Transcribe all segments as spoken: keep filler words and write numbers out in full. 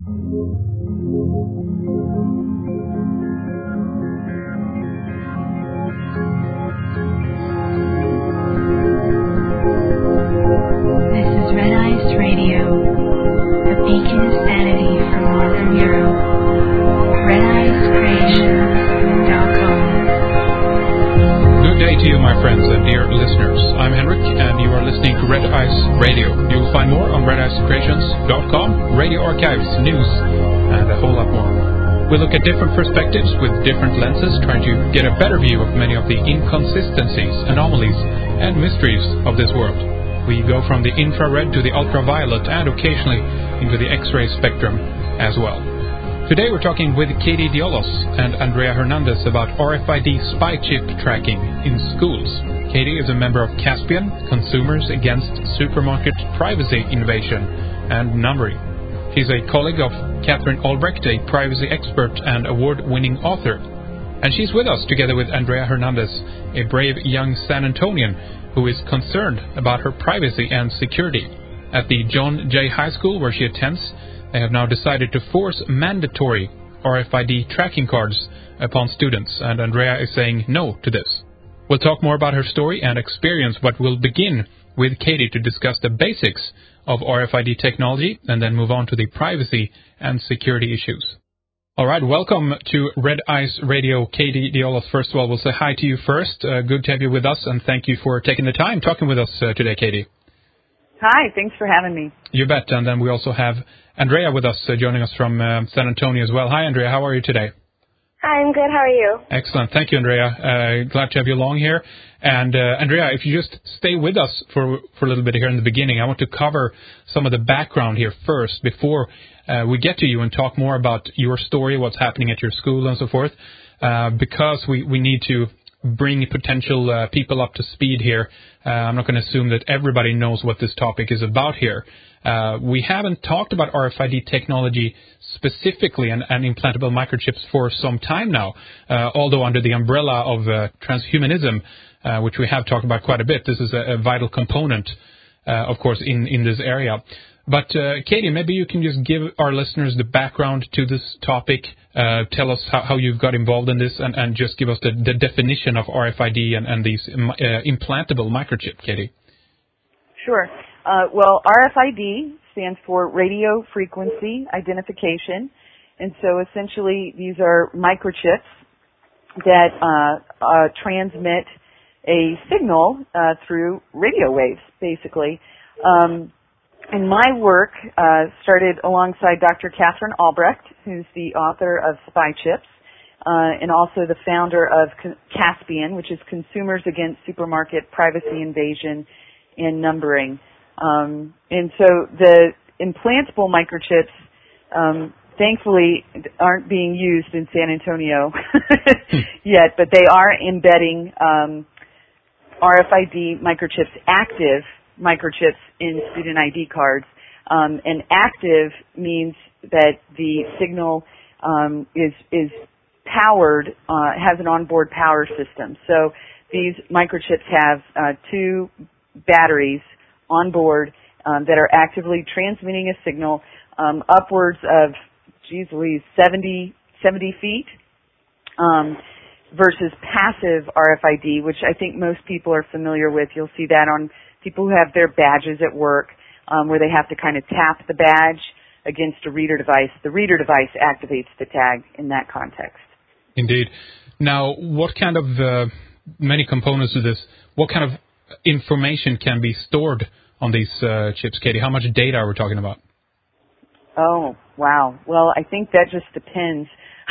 This is Red Eyes Radio, a beacon of sanity from Northern Europe. red eyes creations dot com. Good day to you, my friends and dear listeners. I'm Henrik, and you are listening to Red Eyes Radio. You'll find more on red eyes creations dot com, radio archives, news, and a whole lot more. We look at different perspectives with different lenses, trying to get a better view of many of the inconsistencies, anomalies, and mysteries of this world. We go from the infrared to the ultraviolet and occasionally into the X-ray spectrum as well. Today we're talking with Katie Diolos and Andrea Hernandez about R F I D spy chip tracking in schools. Katie is a member of Caspian, Consumers Against Supermarket Privacy Invasion and Numbering. She's a colleague of Catherine Albrecht, a privacy expert and award-winning author. And she's with us together with Andrea Hernandez, a brave young San Antonian who is concerned about her privacy and security. At the John Jay High School where she attends, they have now decided to force mandatory R F I D tracking cards upon students, and Andrea is saying no to this. We'll talk more about her story and experience, but we'll begin with Katie to discuss the basics of R F I D technology and then move on to the privacy and security issues. All right, welcome to Red Eyes Radio. Katie Diolos, first of all, we'll say hi to you first. Uh, good to have you with us, and thank you for taking the time talking with us uh, today, Katie. Hi, thanks for having me. You bet. And then we also have Andrea with us, uh, joining us from uh, San Antonio as well. Hi, Andrea. How are you today? Hi, I'm good. How are you? Excellent. Thank you, Andrea. Uh, glad to have you along here. And uh, Andrea, if you just stay with us for for a little bit here in the beginning, I want to cover some of the background here first before uh, we get to you and talk more about your story, what's happening at your school and so forth, uh, because we, we need to bring potential uh, people up to speed here. Uh, I'm not going to assume that everybody knows what this topic is about here. Uh, we haven't talked about R F I D technology specifically and, and implantable microchips for some time now, uh, although under the umbrella of uh, transhumanism, uh, which we have talked about quite a bit. This is a, a vital component, uh, of course, in, in this area. But, uh, Katie, maybe you can just give our listeners the background to this topic, uh, tell us how, how you've got involved in this, and, and just give us the, the definition of R F I D and, and these uh, implantable microchip, Katie. Sure. Uh, well, R F I D stands for radio frequency identification, and so essentially these are microchips that uh, uh, transmit a signal uh, through radio waves, basically. Um, and my work uh, started alongside Doctor Catherine Albrecht, who's the author of Spy Chips, uh, and also the founder of Caspian, which is Consumers Against Supermarket Privacy Invasion and Numbering. Um, and so the implantable microchips, um, thankfully, aren't being used in San Antonio yet, but they are embedding um, R F I D microchips, active microchips in student I D cards. Um, and active means that the signal um, is is powered, uh, has an onboard power system. So these microchips have uh, two batteries on board um, that are actively transmitting a signal um, upwards of, geez Louise, seventy, seventy feet um, versus passive R F I D, which I think most people are familiar with. You'll see that on people who have their badges at work, um, where they have to kind of tap the badge against a reader device. The reader device activates the tag in that context. Indeed. Now, what kind of, uh, many components to this, what kind of information can be stored on these uh, chips, Katie? How much data are we talking about? Oh, wow. Well, I think that just depends.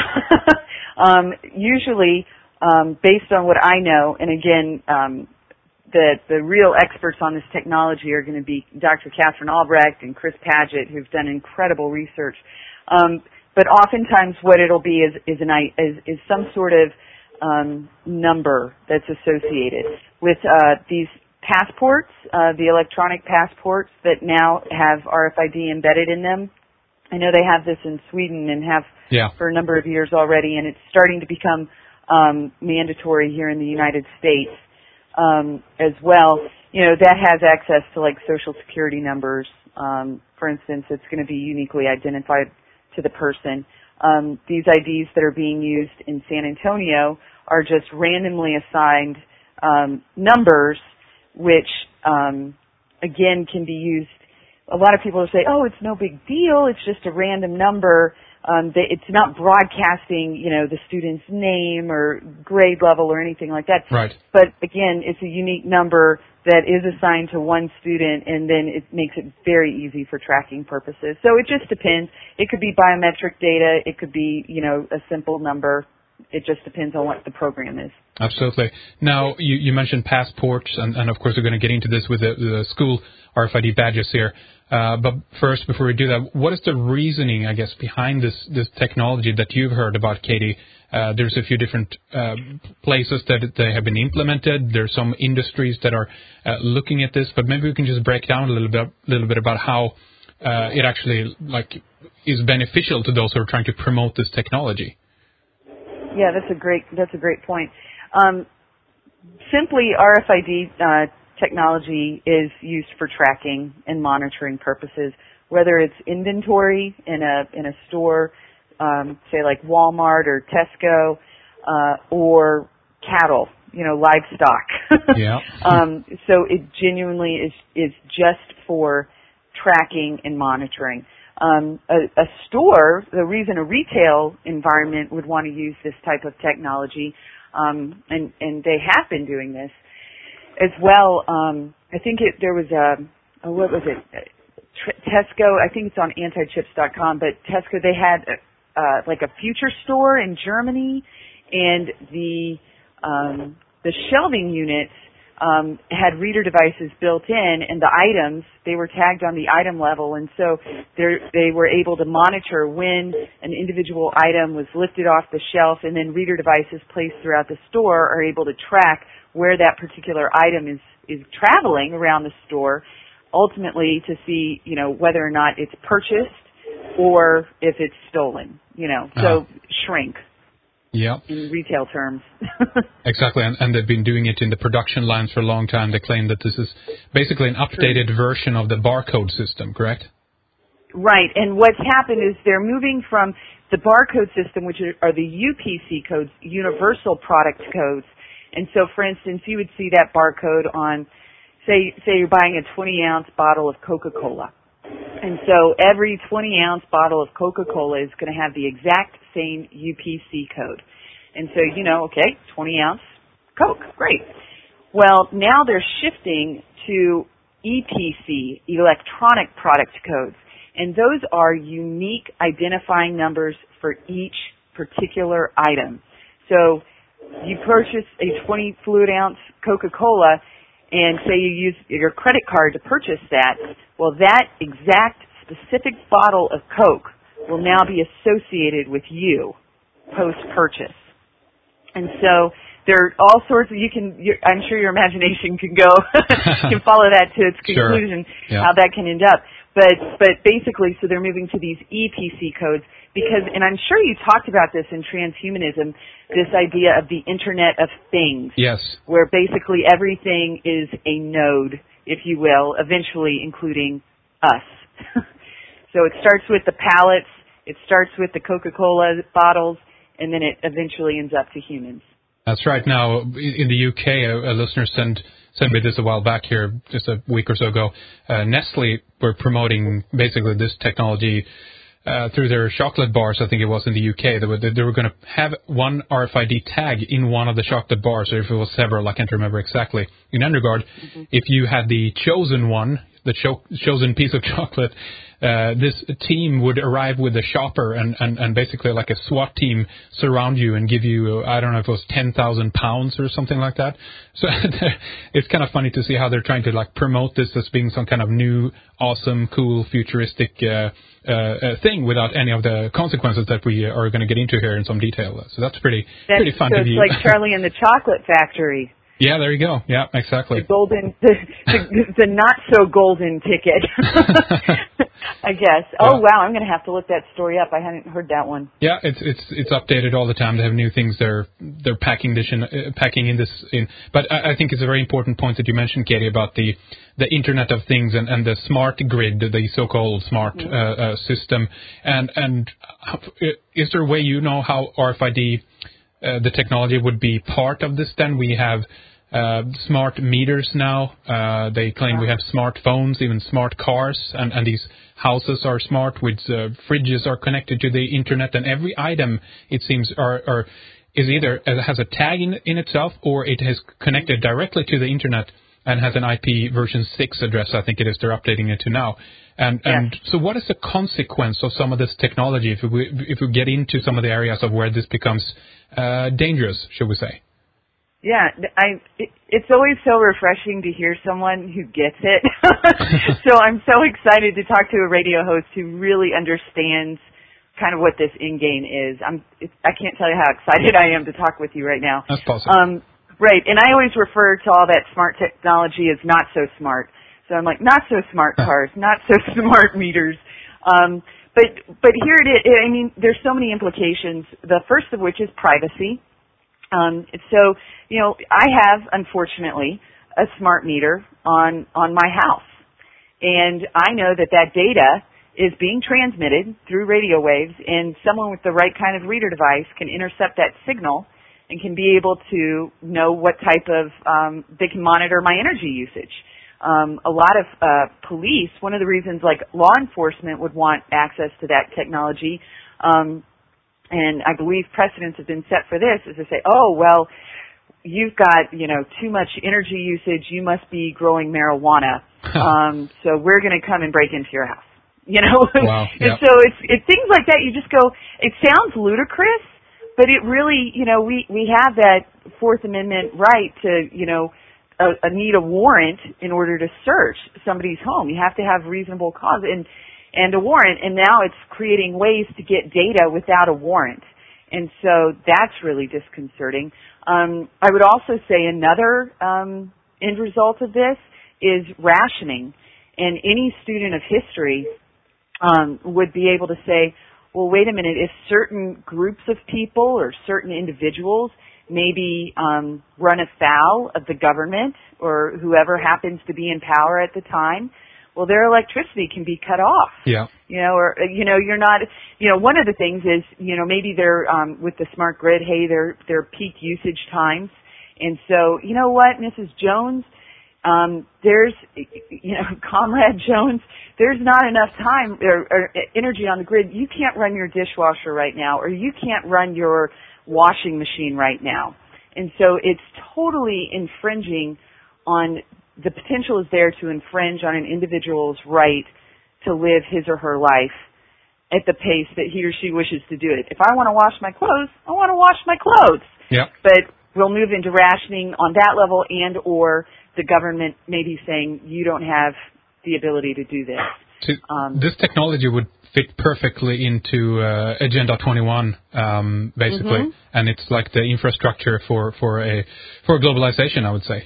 um, usually, um, based on what I know, and again, um, the, the real experts on this technology are going to be Doctor Catherine Albrecht and Chris Paget, who've done incredible research. Um, but oftentimes what it'll be is, is, an, is, is some sort of um, number that's associated with uh, these passports, uh, the electronic passports that now have R F I D embedded in them. I know they have this in Sweden and have yeah. for a number of years already, and it's starting to become um, mandatory here in the United States um, as well. You know, that has access to like social security numbers. Um, for instance, it's going to be uniquely identified to the person. Um, these I Ds that are being used in San Antonio are just randomly assigned um, numbers, which um, again can be used. A lot of people will say, "Oh, it's no big deal. It's just a random number." Um, they, it's not broadcasting, you know, the student's name or grade level or anything like that. Right. But again, it's a unique number that is assigned to one student, and then it makes it very easy for tracking purposes. So it just depends. It could be biometric data. It could be, you know, a simple number. It just depends on what the program is. Absolutely. Now, you, you mentioned passports, and, and of course we're going to get into this with the, the school R F I D badges here. Uh, but first, before we do that, what is the reasoning, I guess, behind this, this technology that you've heard about, Katie? Uh, there's a few different uh, places that they have been implemented. There's some industries that are uh, looking at this, but maybe we can just break down a little bit, little bit about how uh, it actually like is beneficial to those who are trying to promote this technology. Yeah, that's a great that's a great point. Um, simply, R F I D uh, technology is used for tracking and monitoring purposes, whether it's inventory in a in a store, um, say like Walmart or Tesco, uh, or cattle, you know, livestock. Yeah. um, so it genuinely is is just for tracking and monitoring. Um, a, a store, the reason a retail environment would want to use this type of technology, um, and, and they have been doing this as well. Um, I think it, there was a, a what was it, Tesco, I think it's on anti chips dot com, but Tesco, they had uh, like a future store in Germany, and the um, the shelving units Um, had reader devices built in, and the items, they were tagged on the item level, and so they were able to monitor when an individual item was lifted off the shelf, and then reader devices placed throughout the store are able to track where that particular item is, is traveling around the store, ultimately to see, you know, whether or not it's purchased or if it's stolen, you know, so uh-huh. shrink. Yeah. In retail terms. Exactly, and, and they've been doing it in the production lines for a long time. They claim that this is basically an updated True. version of the barcode system, correct? Right, and what's happened is they're moving from the barcode system, which are the U P C codes, Universal Product Codes. And so, for instance, you would see that barcode on, say, say you're buying a twenty ounce bottle of Coca-Cola. And so every twenty ounce bottle of Coca-Cola is going to have the exact same U P C code. And so, you know, okay, twenty ounce Coke, great. Well, now they're shifting to E P C, electronic product codes. And those are unique identifying numbers for each particular item. So you purchase a twenty fluid ounce Coca-Cola, and say you use your credit card to purchase that, well, that exact specific bottle of Coke will now be associated with you post-purchase. And so there are all sorts of, you can, I'm sure your imagination can go, can follow that to its conclusion, sure. yeah. how that can end up. But, but basically, so they're moving to these E P C codes because, and I'm sure you talked about this in transhumanism, this idea of the Internet of Things. Yes. Where basically everything is a node, if you will, eventually including us. So it starts with the pallets, it starts with the Coca-Cola bottles, and then it eventually ends up to humans. That's right. Now, in the U K, a, a listener sent, sent me this a while back here, just a week or so ago. Uh, Nestle were promoting basically this technology uh, through their chocolate bars, I think it was in the U K. They were, they were going to have one R F I D tag in one of the chocolate bars, or if it was several, I can't remember exactly. In Undergard, mm-hmm. if you had the chosen one, the cho- chosen piece of chocolate, uh, this team would arrive with a shopper and, and, and basically like a SWAT team surround you and give you, I don't know if it was ten thousand pounds or something like that. So it's kind of funny to see how they're trying to like promote this as being some kind of new, awesome, cool, futuristic uh, uh, uh, thing without any of the consequences that we are going to get into here in some detail. So that's pretty, that's, pretty fun so to view. It's like Charlie and the Chocolate Factory. Yeah, there you go. Yeah, exactly. The golden, the, the, the not so golden ticket, I guess. Yeah. Oh wow, I'm going to have to look that story up. I hadn't heard that one. Yeah, it's it's it's updated all the time. They have new things they're they're packing this in, uh, packing in this in. But I, I think it's a very important point that you mentioned, Katie, about the the Internet of Things and, and the smart grid, the so-called smart mm-hmm. uh, uh, system. And and is there a way you know how R F I D uh, the technology would be part of this? Then we have. Uh, smart meters now. Uh, they claim we have smartphones, even smart cars, and, and these houses are smart with uh, fridges are connected to the internet, and every item, it seems, are, are is either uh, has a tag in, in itself or it has connected directly to the internet and has an I P version six address, I think it is, they're updating it to now. And, yes. and so what is the consequence of some of this technology if we, if we get into some of the areas of where this becomes uh, dangerous, should we say? Yeah, I. It, it's always so refreshing to hear someone who gets it. So I'm so excited to talk to a radio host who really understands kind of what this in-game is. I'm. It's, I can't tell you how excited I am to talk with you right now. That's possible. Um, right, and I always refer to all that smart technology as not so smart. So I'm like, not so smart cars, not so smart meters. Um, but but here it is. I mean, there's so many implications. The first of which is privacy. Um, so, you know, I have, unfortunately, a smart meter on, on my house. And I know that that data is being transmitted through radio waves, and someone with the right kind of reader device can intercept that signal and can be able to know what type of, um, they can monitor my energy usage. Um, a lot of uh, police, one of the reasons, like, law enforcement would want access to that technology, um, and I believe precedents have been set for this, is to say, oh, well, you've got, you know, too much energy usage, you must be growing marijuana, um, so we're going to come and break into your house. You know? Wow. And Yep. so it's, it's things like that, you just go, it sounds ludicrous, but it really, you know, we, we have that Fourth Amendment right to, you know, a, a need a warrant in order to search somebody's home. You have to have reasonable cause. And and a warrant, and now it's creating ways to get data without a warrant. And so that's really disconcerting. Um, I would also say another um, end result of this is rationing. And any student of history um, would be able to say, well, wait a minute, if certain groups of people or certain individuals maybe um, run afoul of the government or whoever happens to be in power at the time, well, their electricity can be cut off. Yeah. You know, or, you know, you're not, you know, one of the things is, you know, maybe they're, um, with the smart grid, hey, they're, they're peak usage times. And so, you know what, Missus Jones, um, there's, you know, Comrade Jones, there's not enough time or, or energy on the grid. You can't run your dishwasher right now, or you can't run your washing machine right now. And so it's totally infringing on, the potential is there to infringe on an individual's right to live his or her life at the pace that he or she wishes to do it. If I want to wash my clothes, I want to wash my clothes. Yeah. But we'll move into rationing on that level, and or the government may be saying you don't have the ability to do this. So um, this technology would fit perfectly into uh, Agenda twenty-one, um, basically, mm-hmm. and it's like the infrastructure for for a for globalization, I would say.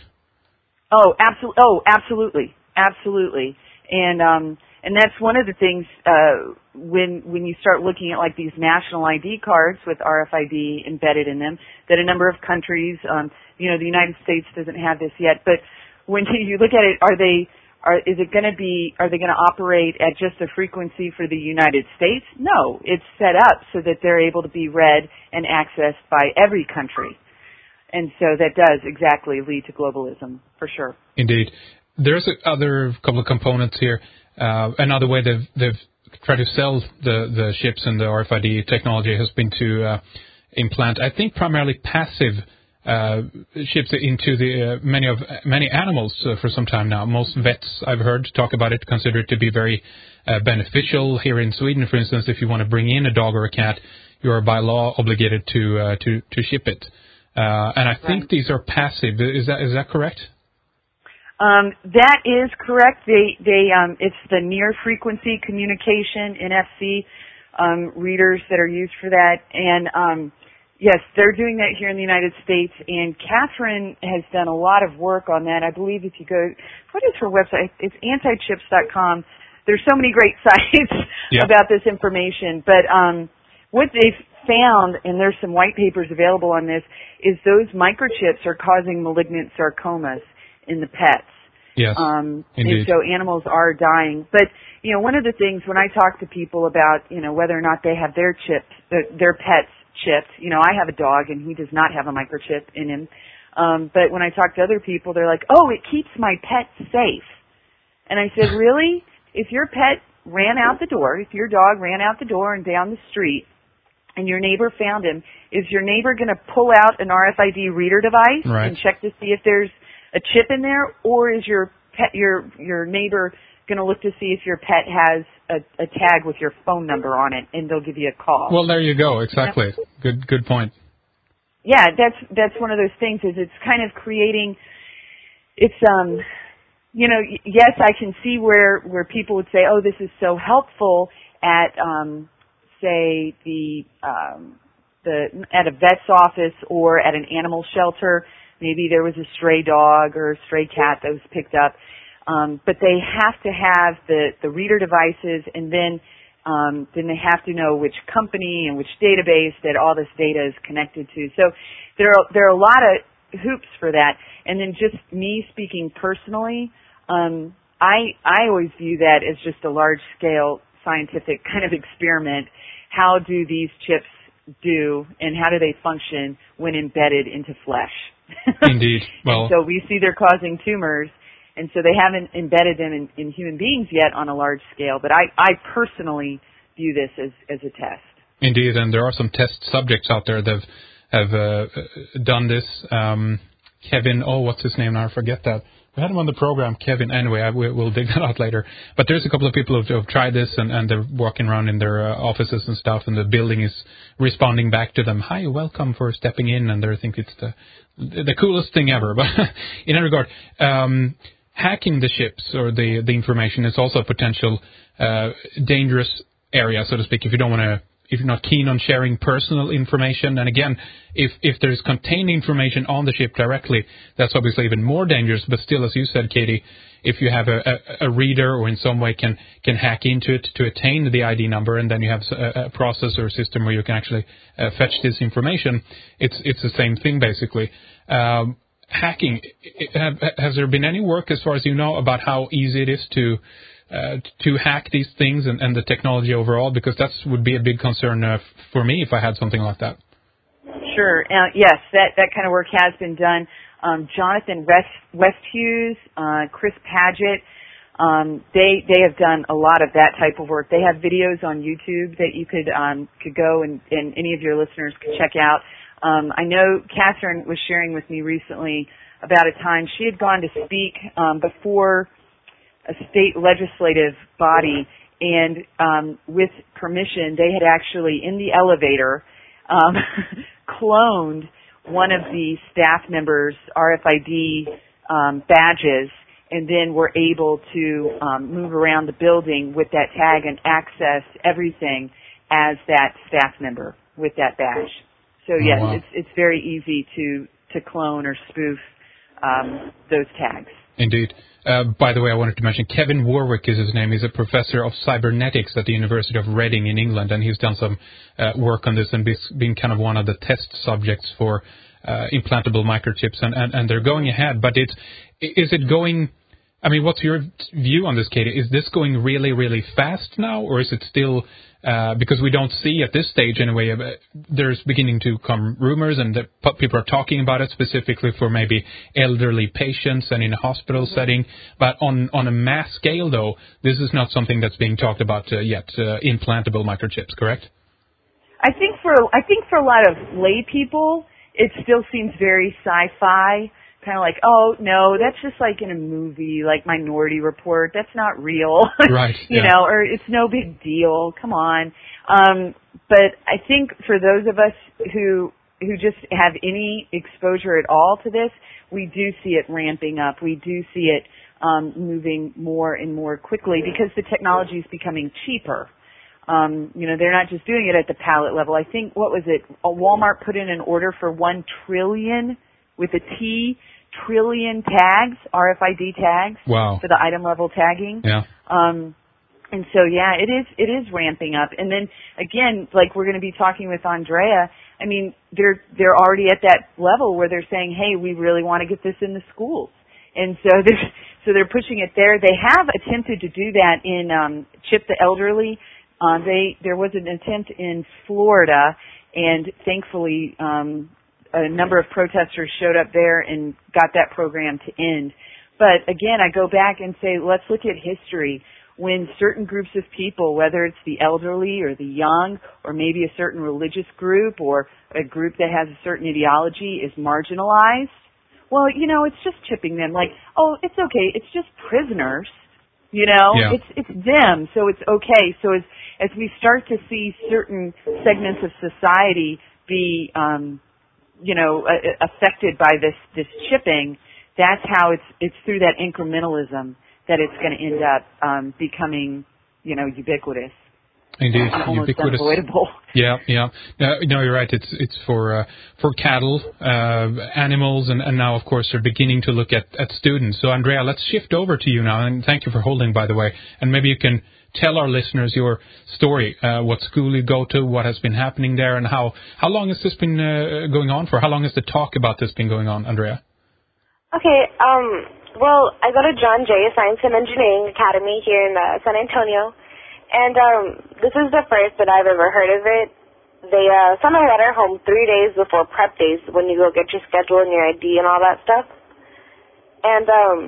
Oh, absolutely! Oh, absolutely, absolutely, and um, and that's one of the things uh, when when you start looking at like these national I D cards with R F I D embedded in them. That a number of countries, um, you know, the United States doesn't have this yet, but when you look at it, are they are is it going to be? Are they going to operate at just a frequency for the United States? No, it's set up so that they're able to be read and accessed by every country. And so that does exactly lead to globalism, for sure. Indeed. There's a other couple of components here. Uh, another way they've, they've tried to sell the, the chips and the R F I D technology has been to uh, implant, I think, primarily passive uh, chips into the uh, many of many animals uh, for some time now. Most vets I've heard talk about it consider it to be very uh, beneficial. Here in Sweden, for instance, if you want to bring in a dog or a cat, you are by law obligated to uh, to to ship it. Uh, and I think right. these are passive. Is that is that correct? Um, that is correct. They they um, it's the near frequency communication N F C um, readers that are used for that, and um, Yes, they're doing that here in the United States, and Catherine has done a lot of work on that. I believe if you go, what is her website? It's anti chips dot com. There's so many great sites yeah. about this information, but um, what they've found, and there's some white papers available on this, is those microchips are causing malignant sarcomas in the pets. Yes, um, indeed. And so animals are dying. But, you know, one of the things when I talk to people about, you know, whether or not they have their chips, their pets chipped, you know, I have a dog and he does not have a microchip in him. Um, but when I talk to other people, they're like, oh, it keeps my pet safe. And I said, really? If your pet ran out the door, if your dog ran out the door and down the street, and your neighbor found him, is your neighbor going to pull out an R F I D reader device right. and check to see if there's a chip in there, or is your pet, your your neighbor going to look to see if your pet has a, a tag with your phone number on it, and they'll give you a call? Well, there you go. Exactly. You know? Good good point. Yeah, that's that's one of those things. Is it's kind of creating. It's um, you know, yes, I can see where where people would say, oh, this is so helpful at um. say the um, the at a vet's office or at an animal shelter. Maybe there was a stray dog or a stray cat that was picked up, um, but they have to have the the reader devices, and then um, then they have to know which company and which database that all this data is connected to. So there are there are a lot of hoops for that. And then just me speaking personally, um, I I always view that as just a large scale scientific kind of experiment. How do these chips do, and how do they function when embedded into flesh? Indeed. Well, so we see they're causing tumors, and so they haven't embedded them in, in human beings yet on a large scale. But I, I personally view this as, as a test. Indeed, and there are some test subjects out there that have, have uh, done this. Um, Kevin, oh, what's his name now? I forget that. We had him on the program, Kevin. Anyway, I, we'll dig that out later. But there's a couple of people who have tried this, and, and they're walking around in their uh, offices and stuff, and the building is responding back to them. Hi, welcome for stepping in, and they think it's the the coolest thing ever. But in that regard, um, hacking the chips or the the information is also a potential uh, dangerous area, so to speak, if you don't want to. If you're not keen on sharing personal information. And again, if, if there's contained information on the chip directly, that's obviously even more dangerous. But still, as you said, Katie, if you have a, a, a reader or in some way can, can hack into it to attain the I D number, and then you have a, a process or a system where you can actually uh, fetch this information, it's, it's the same thing, basically. Um, hacking, have, has there been any work, as far as you know, about how easy it is to Uh, to hack these things and, and the technology overall? Because that would be a big concern uh, for me if I had something like that. Sure. Uh, yes, that, that kind of work has been done. Um, Jonathan West, Westhughes, uh, Chris Paget, um, they they have done a lot of that type of work. They have videos on YouTube that you could um, could go and, and any of your listeners could check out. Um, I know Catherine was sharing with me recently about a time she had gone to speak um, before a state legislative body, and um, with permission, they had actually, in the elevator, um, cloned one of the staff members' R F I D um, badges, and then were able to um, move around the building with that tag and access everything as that staff member with that badge. So yes, oh, wow. it's it's very easy to to clone or spoof um, those tags. Indeed. Uh, by the way, I wanted to mention Kevin Warwick is his name. He's a professor of cybernetics at the University of Reading in England, and he's done some uh, work on this and been kind of one of the test subjects for uh, implantable microchips, and, and, and they're going ahead. But it's is it going? I mean, what's your view on this, Katie? Is this going really, really fast now, or is it still? Uh, because we don't see at this stage anyway, uh, there's beginning to come rumors, and that people are talking about it specifically for maybe elderly patients and in a hospital setting. But on, on a mass scale, though, this is not something that's being talked about uh, yet. Uh, implantable microchips, correct? I think for I think for a lot of lay people, it still seems very sci-fi. Kind of like, oh, no, that's just like in a movie, like Minority Report. That's not real. Right. you yeah. know, or it's no big deal. Come on. Um, but I think for those of us who who just have any exposure at all to this, we do see it ramping up. We do see it um, moving more and more quickly because the technology is becoming cheaper. Um, you know, they're not just doing it at the pallet level. I think, what was it, a Walmart put in an order for one trillion, with a T, trillion tags, R F I D tags. Wow. For the item level tagging. Yeah. Um, and so, yeah, it is, it is ramping up. And then, again, like we're going to be talking with Andrea, I mean, they're, they're already at that level where they're saying, hey, we really want to get this in the schools. And so they're, so they're pushing it there. They have attempted to do that in, um, Chip the Elderly. Uh, they, there was an attempt in Florida, and thankfully, um, a number of protesters showed up there and got that program to end. But again, I go back and say, let's look at history. When certain groups of people, whether it's the elderly or the young, or maybe a certain religious group or a group that has a certain ideology is marginalized, well, you know, it's just chipping them like, oh, it's okay, it's just prisoners. You know, yeah. it's it's them, so it's okay. So as as we start to see certain segments of society be, um, you know, uh, affected by this this chipping, that's how it's it's through that incrementalism that it's going to end up um, becoming, you know, ubiquitous. Indeed, almost ubiquitous. Unavoidable. Yeah, yeah. No, no, you're right. It's it's for uh, for cattle, uh, animals, and, and now, of course, they're beginning to look at, at students. So, Andrea, let's shift over to you now, and thank you for holding, by the way. And maybe you can tell our listeners your story, uh, what school you go to, what has been happening there, and how, how long has this been uh, going on for? How long has the talk about this been going on, Andrea? Okay, um, well, I go to John Jay Science and Engineering Academy here in uh, San Antonio. And um, this is the first that I've ever heard of it. They uh, send a letter home three days before prep days when you go get your schedule and your I D and all that stuff. And um,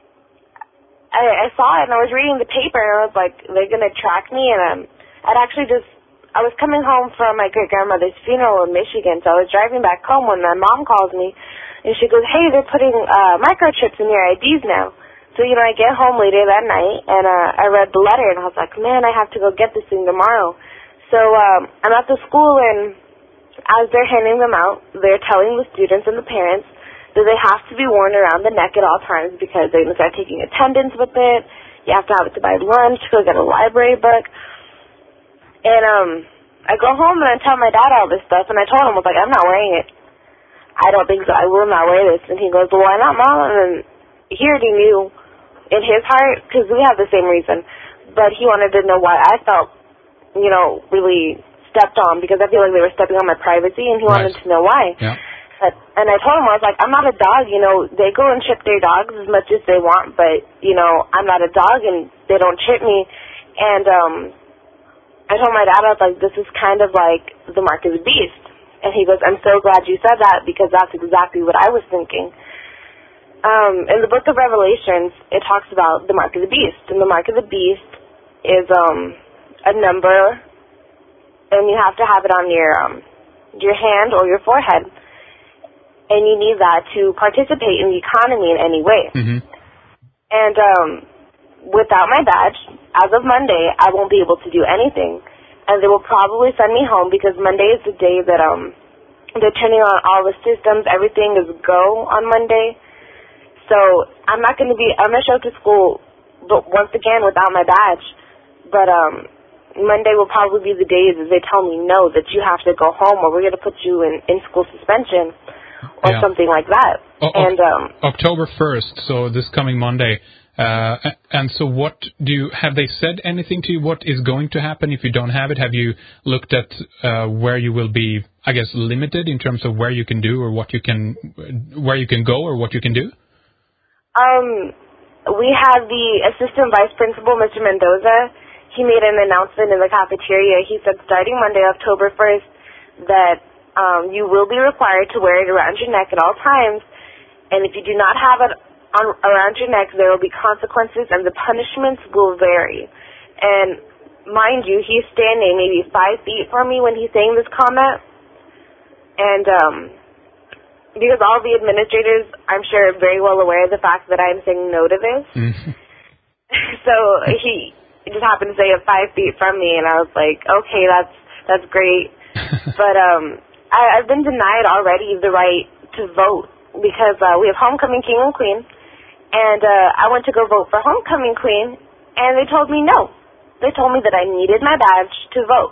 I, I saw it, and I was reading the paper, and I was like, they're going to track me. And um, I'd actually just, I was coming home from my great-grandmother's funeral in Michigan, so I was driving back home when my mom calls me, and she goes, hey, they're putting uh, microchips in your I Ds now. So, you know, I get home later that night, and uh, I read the letter, and I was like, man, I have to go get this thing tomorrow. So um, I'm at the school, and as they're handing them out, they're telling the students and the parents that they have to be worn around the neck at all times because they're going to start taking attendance with it. You have to have it to buy lunch, to go get a library book. And um, I go home, and I tell my dad all this stuff, and I told him, I was like, I'm not wearing it. I don't think so. I will not wear this. And he goes, well, why not, Mom? And then he already knew in his heart, because we have the same reason, but he wanted to know why I felt, you know, really stepped on, because I feel like they were stepping on my privacy, and he right. wanted to know why. Yeah. But, and I told him, I was like, I'm not a dog, you know, they go and chip their dogs as much as they want, but, you know, I'm not a dog, and they don't chip me. And um, I told my dad, I was like, this is kind of like the mark of the beast. And he goes, I'm so glad you said that, because that's exactly what I was thinking. Um, in the book of Revelations, it talks about the mark of the beast. And the mark of the beast is um, a number, and you have to have it on your um, your hand or your forehead. And you need that to participate in the economy in any way. Mm-hmm. And um, without my badge, as of Monday, I won't be able to do anything. And they will probably send me home, because Monday is the day that um, they're turning on all the systems. Everything is go on Monday. So I'm not going to be, I'm going to show up to school, but once again, without my badge. But um, Monday will probably be the day that they tell me, no, that you have to go home, or we're going to put you in, in school suspension, or yeah. something like that. O- and um, October first, so this coming Monday. Uh, and so what do you, have they said anything to you? What is going to happen if you don't have it? Have you looked at uh, where you will be, I guess, limited in terms of where you can do, or what you can, where you can go, or what you can do? Um, we had the assistant vice principal, Mister Mendoza. He made an announcement in the cafeteria. He said starting Monday, October first, that um, you will be required to wear it around your neck at all times. And if you do not have it on, around your neck, there will be consequences, and the punishments will vary. And mind you, he's standing maybe five feet from me when he's saying this comment. And um, because all the administrators, I'm sure, are very well aware of the fact that I'm saying no to this. Mm-hmm. So he just happened to say it five feet from me, and I was like, okay, that's that's great. But um, I, I've been denied already the right to vote, because uh, we have Homecoming King and Queen, and uh, I went to go vote for Homecoming Queen, and they told me no. they told me that I needed my badge to vote.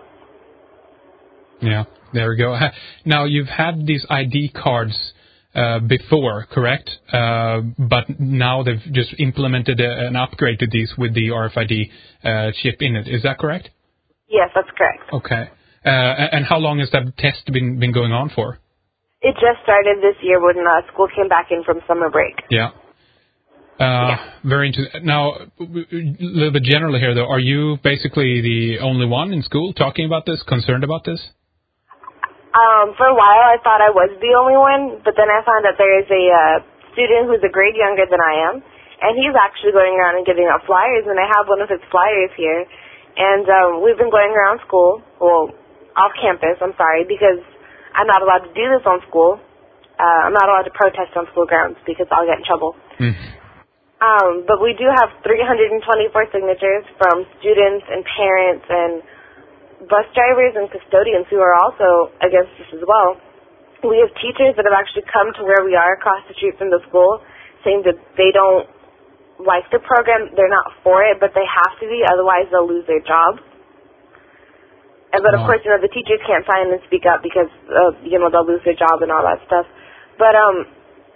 Yeah, there we go. Now, you've had these I D cards uh, before, correct? Uh, but now they've just implemented a, an upgrade to these with the R F I D uh, chip in it. Is that correct? Yes, that's correct. Okay. Uh, and how long has that test been, been going on for? It just started this year when uh, school came back in from summer break. Yeah. Uh, yeah. Very interesting. Now, a little bit generally here, though, are you basically the only one in school talking about this, concerned about this? Um, for a while, I thought I was the only one, but then I found that there is a uh, student who's a grade younger than I am, and he's actually going around and giving out flyers, and I have one of his flyers here. And um, we've been going around school, well, off campus, I'm sorry, because I'm not allowed to do this on school. Uh, I'm not allowed to protest on school grounds because I'll get in trouble. Mm. Um, but we do have three hundred twenty-four signatures from students and parents and bus drivers and custodians who are also against this as well. We have teachers that have actually come to where we are across the street from the school saying that they don't like the program, they're not for it, but they have to be, otherwise they'll lose their job. And but of course, you know, the teachers can't sign and speak up because, uh, you know, they'll lose their job and all that stuff. But um,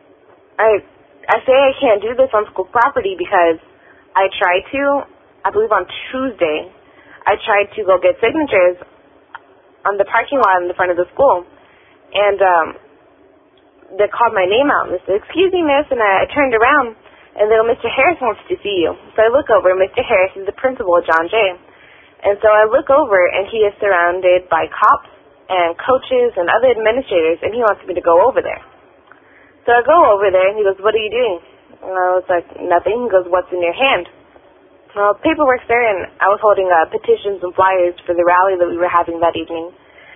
I I say I can't do this on school property because I tried to, I believe on Tuesday, I tried to go get signatures on the parking lot in the front of the school. And um, they called my name out and they said, "Excuse me, miss," and I, I turned around and they go, "Mister Harris wants to see you." So I look over, Mister Harris is the principal of John Jay. And so I look over, and he is surrounded by cops and coaches and other administrators, and he wants me to go over there. So I go over there, and he goes, "What are you doing?" And I was like, "Nothing." He goes, "What's in your hand?" Well, paperwork's there, and I was holding uh, petitions and flyers for the rally that we were having that evening.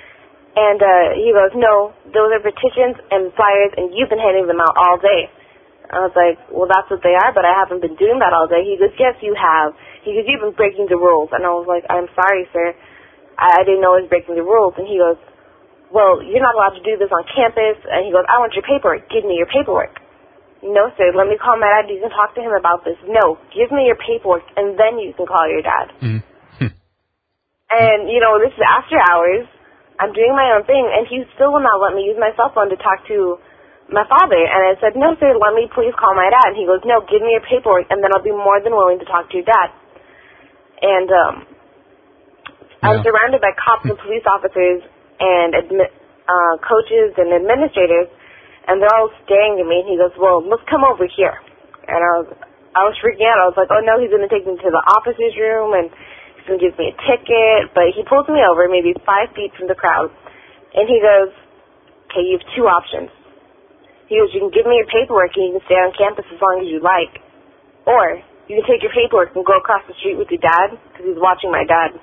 And uh, he goes, "No, those are petitions and flyers, and you've been handing them out all day." I was like, "Well, that's what they are, but I haven't been doing that all day." He goes, "Yes, you have." He goes, "You've been breaking the rules." And I was like, "I'm sorry, sir. I, I didn't know I was breaking the rules." And he goes, "Well, you're not allowed to do this on campus." And he goes, "I want your paperwork. Give me your paperwork." "No, sir. Let me call my dad. You can talk to him about this." "No. Give me your paperwork, and then you can call your dad." Mm-hmm. And, you know, this is after hours. I'm doing my own thing, and he still will not let me use my cell phone to talk to my father. And I said, "No, sir. Let me please call my dad." And he goes, "No. Give me your paperwork, and then I'll be more than willing to talk to your dad." And um, yeah. I'm surrounded by cops and police officers and admi- uh, coaches and administrators, and they're all staring at me. And he goes, "Well, let's come over here." And I was, I was freaking out. I was like, "Oh no, he's going to take me to the officer's room and he's going to give me a ticket." But he pulls me over, maybe five feet from the crowd, and he goes, "Okay, you have two options." He goes, "You can give me your paperwork and you can stay on campus as long as you like, or you can take your paperwork and go across the street with your dad," because he's watching my dad.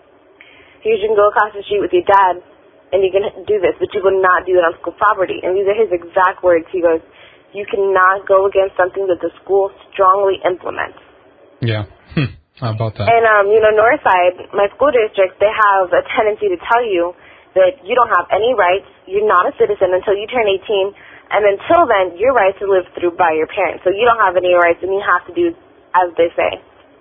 He goes, "You can go across the street with your dad, and you can do this, but you will not do it on school property." And these are his exact words. He goes, "You cannot go against something that the school strongly implements." Yeah. Hm. How about that? And, um, you know, Northside, my school district, they have a tendency to tell you that you don't have any rights, you're not a citizen until you turn eighteen, and until then, your rights are lived through by your parents. So you don't have any rights, and you have to do as they say.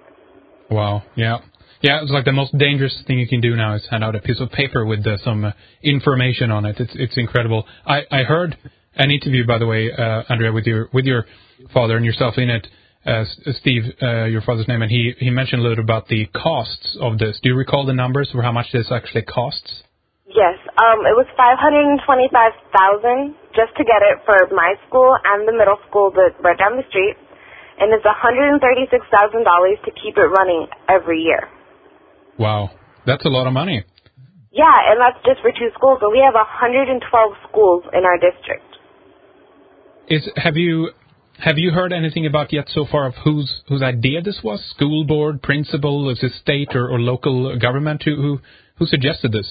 Wow, yeah. Yeah, it's like the most dangerous thing you can do now is hand out a piece of paper with uh, some uh, information on it. It's it's incredible. I, I heard an interview, by the way, uh, Andrea, with your with your father and yourself in it, uh, Steve, uh, your father's name, and he, he mentioned a little about the costs of this. Do you recall the numbers for how much this actually costs? Yes, um, it was five hundred twenty-five thousand dollars just to get it for my school and the middle school that right down the street. And it's one hundred thirty-six thousand dollars to keep it running every year. Wow. That's a lot of money. Yeah, and that's just for two schools. So we have one hundred twelve schools in our district. Is Have you have you heard anything about yet so far of whose whose idea this was? School board, principal, is it state or, or local government? Who, who, who suggested this?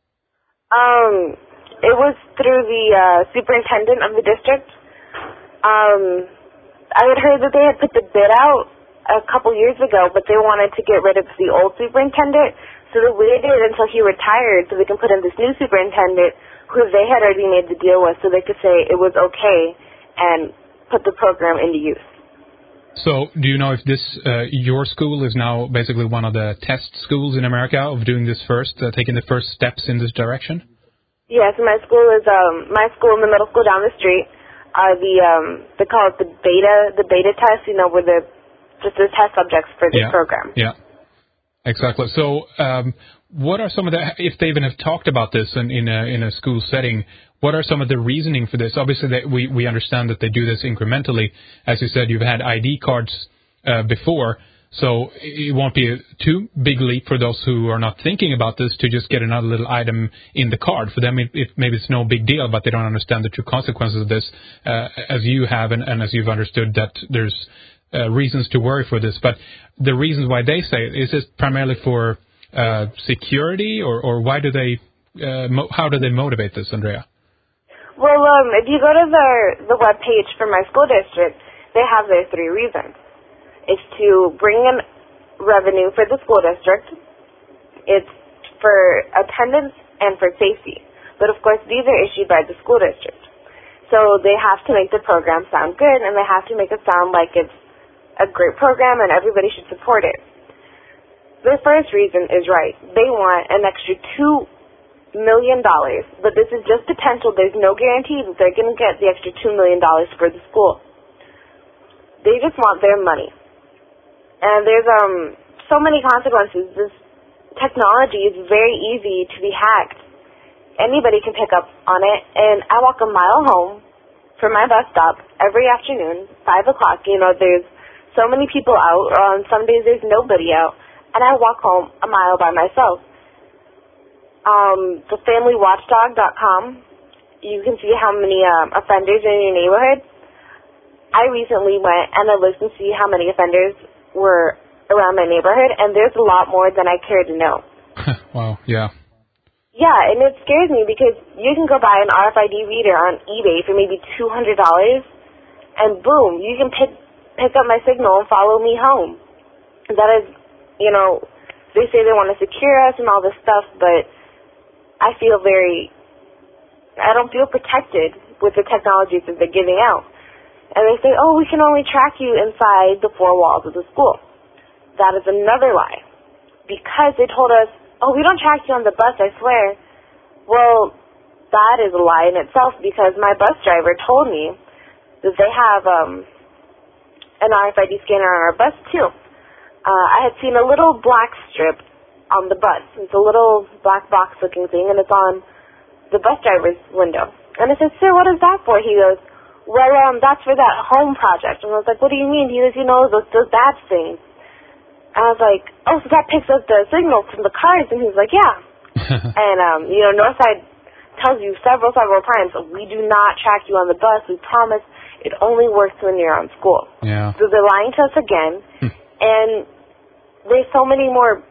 Um, it was through the uh, superintendent of the district. Um... I had heard that they had put the bid out a couple years ago, but they wanted to get rid of the old superintendent, so they waited until he retired so they can put in this new superintendent who they had already made the deal with so they could say it was okay and put the program into use. So, do you know if this uh, your school is now basically one of the test schools in America of doing this first, uh, taking the first steps in this direction? Yes, my school is um my school and the middle school down the street are the um they call it the beta the beta test. You know, where the just the test subjects for this yeah. program. Yeah, exactly. So, um, what are some of the if they even have talked about this in in a, in a school setting? What are some of the reasoning for this? Obviously, they, we, we understand that they do this incrementally. As you said, you've had I D cards uh, before, so it won't be a too big leap for those who are not thinking about this to just get another little item in the card. For them, it, it, maybe it's no big deal, but they don't understand the true consequences of this, uh, as you have and, and as you've understood that there's uh, reasons to worry for this. But the reasons why they say it, is this primarily for uh, security, or, or why do they, uh, mo- how do they motivate this, Andrea? Well, um, if you go to the the web page for my school district, they have their three reasons. It's to bring in revenue for the school district. It's for attendance and for safety. But of course, these are issued by the school district. So they have to make the program sound good, and they have to make it sound like it's a great program and everybody should support it. The first reason is right. They want an extra two million dollars, but this is just potential. There's no guarantee that they're going to get the extra two million dollars for the school. They just want their money. And there's um so many consequences. This technology is very easy to be hacked. Anybody can pick up on it, and I walk a mile home from my bus stop every afternoon, five o'clock. You know, there's so many people out, or on some days there's nobody out, and I walk home a mile by myself. Um, the family watchdog dot com, you can see how many um, offenders in your neighborhood. I recently went and I looked and see how many offenders were around my neighborhood, and there's a lot more than I care to know. Wow, yeah. Yeah, and it scares me because you can go buy an R F I D reader on eBay for maybe two hundred dollars, and boom, you can pick, pick up my signal and follow me home. That is, you know, they say they want to secure us and all this stuff, but I feel very, I don't feel protected with the technologies that they're giving out. And they say, oh, we can only track you inside the four walls of the school. That is another lie. Because they told us, oh, we don't track you on the bus, I swear. Well, that is a lie in itself, because my bus driver told me that they have um, an R F I D scanner on our bus, too. Uh, I had seen a little black strip on the bus. It's a little black box looking thing, and it's on the bus driver's window. And I said, sir, what is that for? He goes, well, um, that's for that home project. And I was like, what do you mean? He goes, you know, those, those bad things. And I was like, oh, so that picks up the signal from the cars? And he was like, yeah. And, um, you know, Northside tells you several, several times, we do not track you on the bus. We promise it only works when you're on school. Yeah. So they're lying to us again. And there's so many more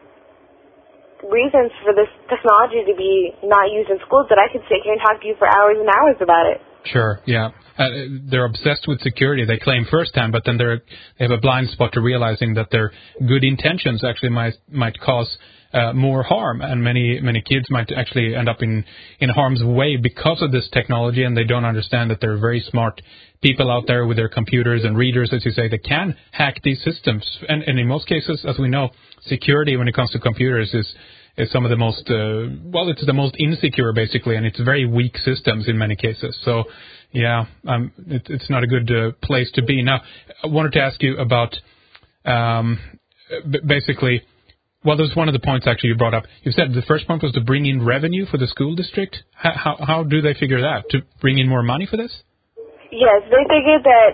reasons for this technology to be not used in schools that I could sit here and talk to you for hours and hours about it. Sure, yeah. Uh, they're obsessed with security, they claim firsthand, but then they're, they have a blind spot to realizing that their good intentions actually might might cause uh, more harm, and many many kids might actually end up in, in harm's way because of this technology, and they don't understand that there are very smart people out there with their computers and readers, as you say, that can hack these systems. And, and in most cases, as we know, security when it comes to computers is is some of the most, uh, well, it's the most insecure, basically, and it's very weak systems in many cases. So, yeah, um, it, it's not a good uh, place to be. Now, I wanted to ask you about, um, b- basically, well, there's one of the points, actually, you brought up. You said the first point was to bring in revenue for the school district. How, how, how do they figure that? To bring in more money for this? Yes, they figured that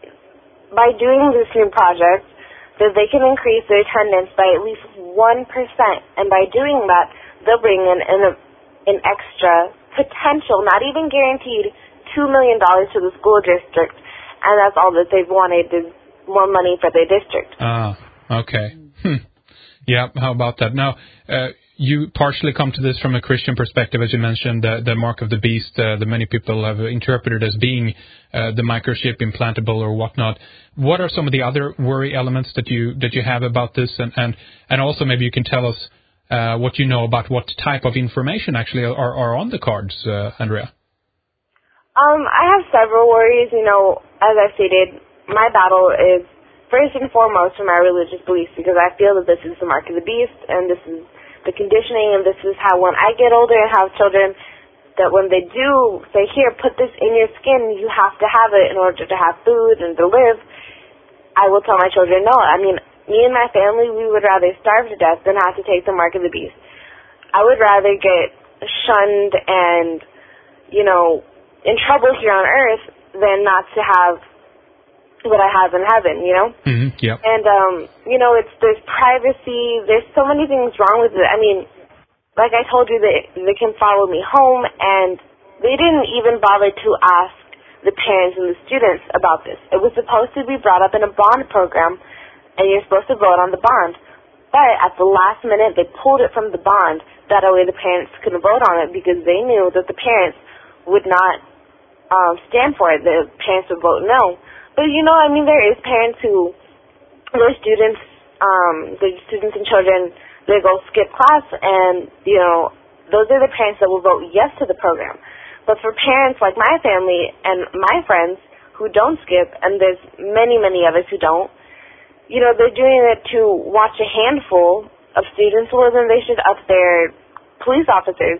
by doing this new project, that they can increase their attendance by at least one percent. And by doing that, they'll bring in an, an extra potential, not even guaranteed, two million dollars to the school district. And that's all that they've wanted is more money for their district. Ah, okay. Hmm. Yeah, how about that? Now, uh, you partially come to this from a Christian perspective, as you mentioned, the, the mark of the beast, uh, that many people have interpreted as being uh, the microchip implantable or whatnot. What are some of the other worry elements that you that you have about this? And, and, and also maybe you can tell us uh, what you know about what type of information actually are, are on the cards, uh, Andrea. Um, I have several worries. You know, as I stated, my battle is first and foremost for my religious beliefs, because I feel that this is the mark of the beast, and this is the conditioning, and this is how when I get older and have children, that when they do say, here, put this in your skin, you have to have it in order to have food and to live, I will tell my children no. I mean, me and my family, we would rather starve to death than have to take the mark of the beast. I would rather get shunned and, you know, in trouble here on earth than not to have what I have in heaven, you know? Mm-hmm, yeah. And, um, you know, it's, there's privacy, there's so many things wrong with it. I mean, like I told you, they, they can follow me home, and they didn't even bother to ask the parents and the students about this. It was supposed to be brought up in a bond program, and you're supposed to vote on the bond. But at the last minute, they pulled it from the bond. That way the parents couldn't vote on it, because they knew that the parents would not um, stand for it. The parents would vote no. But, you know, I mean, there is parents who, their students, um, the students and children, they go skip class, and, you know, those are the parents that will vote yes to the program. But for parents like my family and my friends who don't skip, and there's many, many others who don't, you know, they're doing it to watch a handful of students, well, then they should up their police officers.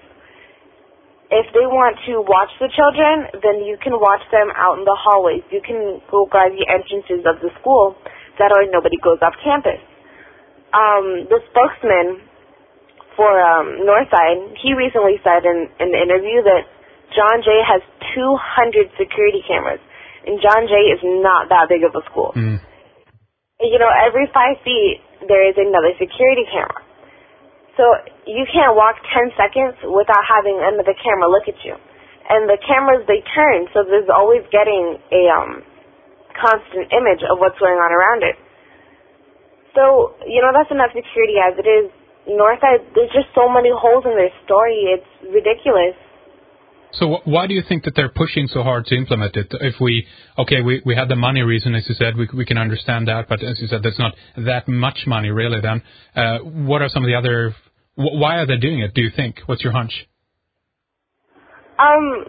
If they want to watch the children, then you can watch them out in the hallways. You can go guard the entrances of the school. That way nobody goes off campus. Um, the spokesman for um, Northside, he recently said in, in the interview that John Jay has two hundred security cameras, and John Jay is not that big of a school. Mm. You know, every five feet there is another security camera. So you can't walk ten seconds without having another camera look at you. And the cameras, they turn, so there's always getting a um, constant image of what's going on around it. So, you know, that's enough security as it is. Northside, there's just so many holes in their story, it's ridiculous. So why do you think that they're pushing so hard to implement it? If we, okay, we, we had the money reason, as you said, we, we can understand that, but as you said, there's not that much money really then. Uh, what are some of the other, wh- why are they doing it, do you think? What's your hunch? Um,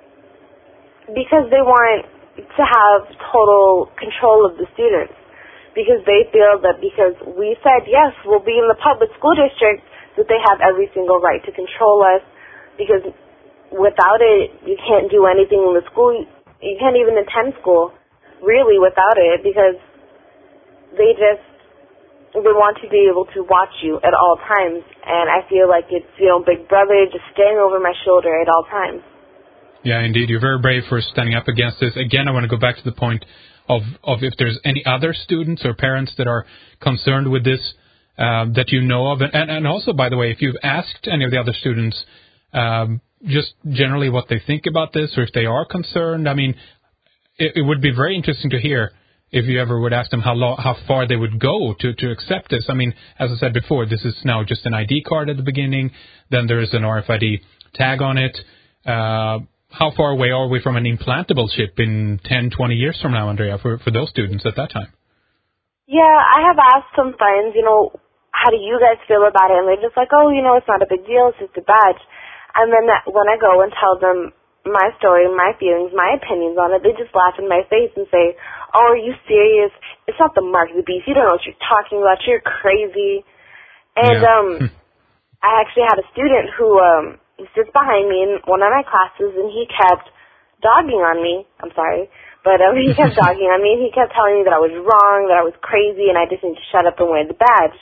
because they want to have total control of the students. Because they feel that because we said, yes, we'll be in the public school district, that they have every single right to control us. Because without it, you can't do anything in the school. You can't even attend school, really, without it, because they just, they want to be able to watch you at all times. And I feel like it's, you know, Big Brother just staying over my shoulder at all times. Yeah, indeed. You're very brave for standing up against this. Again, I want to go back to the point of, of if there's any other students or parents that are concerned with this um, that you know of. And, and also, by the way, if you've asked any of the other students um, just generally what they think about this, or if they are concerned, I mean, it, it would be very interesting to hear if you ever would ask them how long, how far they would go to, to accept this. I mean, as I said before, this is now just an I D card at the beginning. Then there is an R F I D tag on it. Uh, how far away are we from an implantable chip in ten, twenty years from now, Andrea, for, for those students at that time? Yeah, I have asked some friends, you know, how do you guys feel about it? And they're just like, oh, you know, it's not a big deal. It's just a badge. And then that, when I go and tell them my story, my feelings, my opinions on it, they just laugh in my face and say, oh, are you serious? It's not the mark of the beast. You don't know what you're talking about. You're crazy. And yeah. um, I actually had a student who um, sits behind me in one of my classes, and he kept dogging on me. I'm sorry. But um, he kept dogging on me, and he kept telling me that I was wrong, that I was crazy, and I just need to shut up and wear the badge.